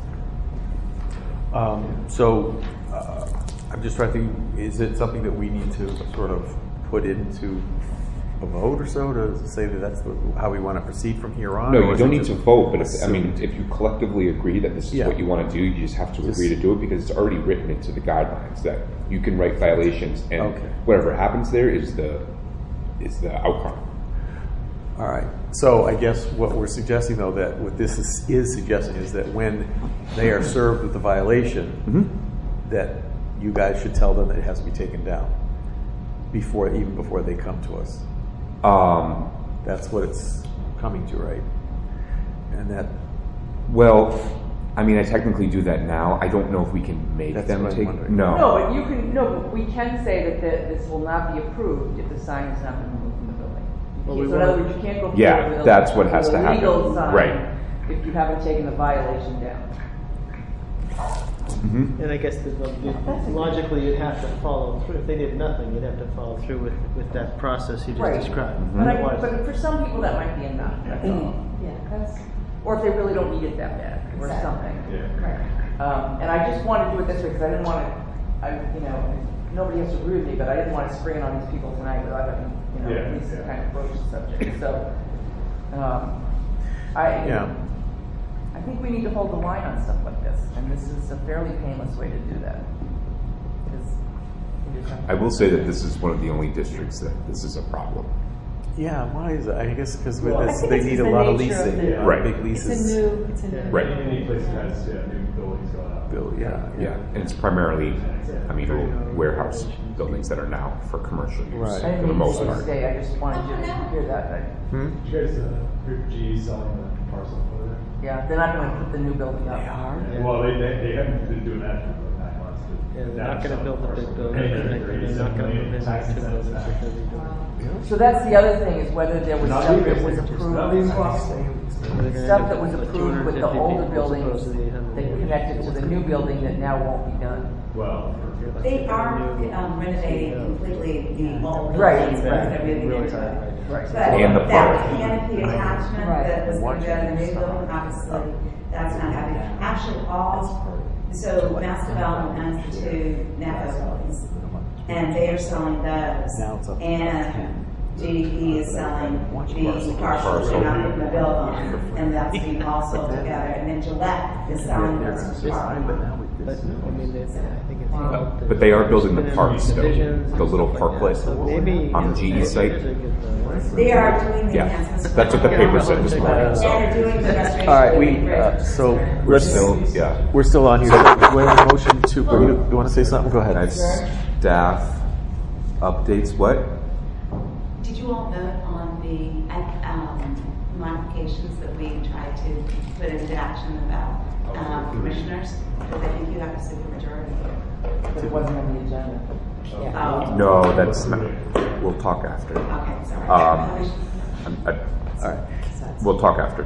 that. So I'm just trying to think, is it something that we need to sort of put into a vote or so to say that that's how we want to proceed from here on? No, you don't need to vote, but if you collectively agree that this is what you want to do, you just have to agree to do it because it's already written into the guidelines that you can write violations and whatever happens there is the outcome. All right. So I guess what we're suggesting, though, that what this is suggesting is that when they are served with the violation, that you guys should tell them that it has to be taken down even before they come to us. That's what it's coming to, right? And that. Well, I mean, I technically do that now. I don't know if we can make them take. No. No, but you can. No, but we can say that this will not be approved if the sign has not been removed from the building. So in other words, you can't go forward with that's what has to happen. Legal sign Right. if you haven't taken the violation down. And I guess logically you'd have to follow through. If they did nothing, you'd have to follow through with that process you just described. But for some people that might be enough. That's all. Or if they really don't need it that bad or something. And I just wanted to do it this way because I didn't want to. Nobody has to agree with me, but I didn't want to spring it on these people tonight without having at least kind of broach the subject. So I think we need to hold the line on stuff like this, and this is a fairly painless way to do that. I will say that this is one of the only districts that this is a problem. Yeah, why is it? I guess because they need a lot of leasing, big leases. It's a new. Right. Any place that has new buildings going up. Yeah, and it's primarily, warehouse buildings that are now for commercial use for the most part. I just wanted you to hear that. You guys heard GE selling the parcel for there? Yeah, they're not going to put the new building up. They are? Well, they haven't been doing that for about 9 months. Yeah, they're not going to build the big building. They're not going to build the big buildings. So that's the other thing is whether there was stuff that was approved. Stuff that was approved with the older buildings that connected to the new building that now won't be done. Well, they are renovating completely the old Right. buildings, but they're moving into it. Right. But And the that park. canopy attachment that was going to go in the new building, obviously, that's not happening. Actually, so Mass Development owns the 2 NAPO buildings, and they are selling those. And GDP is selling the parcel they're not putting the build on, and that's being all sold together. And then Gillette is selling those parcels. But they are building the park still, the little parklet on GE site. They are doing the Yeah, enhancements. that's what the paper said this morning. So. They're doing the restoration. All right, of we, the bridge. so We're still, yeah. we're still on here. Do we have a motion to, you want to say something? Go ahead. Staff updates, what? Did you all vote on the modifications that we tried to put into action about commissioners? Because I think you have a supermajority. But it wasn't on the agenda. Oh. No, that's not. We'll talk after. Okay, sorry. All right. We'll talk after.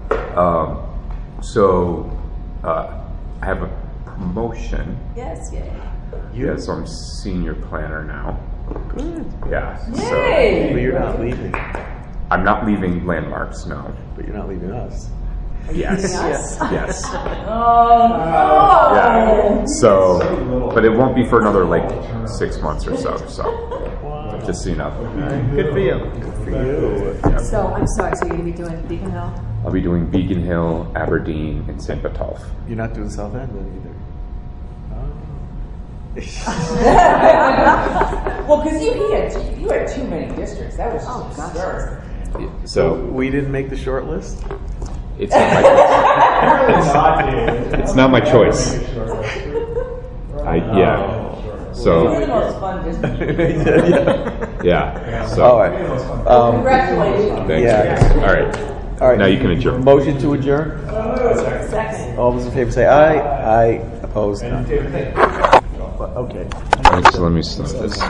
I have a promotion. Yes, yay. Yeah, so I'm senior planner now. Good. Yeah. Yay! But you're not leaving. I'm not leaving Landmarks, no. But you're not leaving us. Yes. leaving us? Yes. Oh, no! Yeah. So, but it won't be for another like 6 months or so. So, just so you know. Good for you. Good for you. So, I'm sorry, so you're going to be doing Beacon Hill? I'll be doing Beacon Hill, Aberdeen, and St. Botolph. You're not doing South End then either. Well, because you had too many districts. That was just absurd. So we didn't make the short list? It's not my choice. It's not my choice. So You're the most fun district. yeah. So all right. Congratulations. Thanks. Yeah. All right. All right. Now you can adjourn. Motion to adjourn. Second. All those in favor say aye. Aye. Opposed? None. Okay. So let me stop this.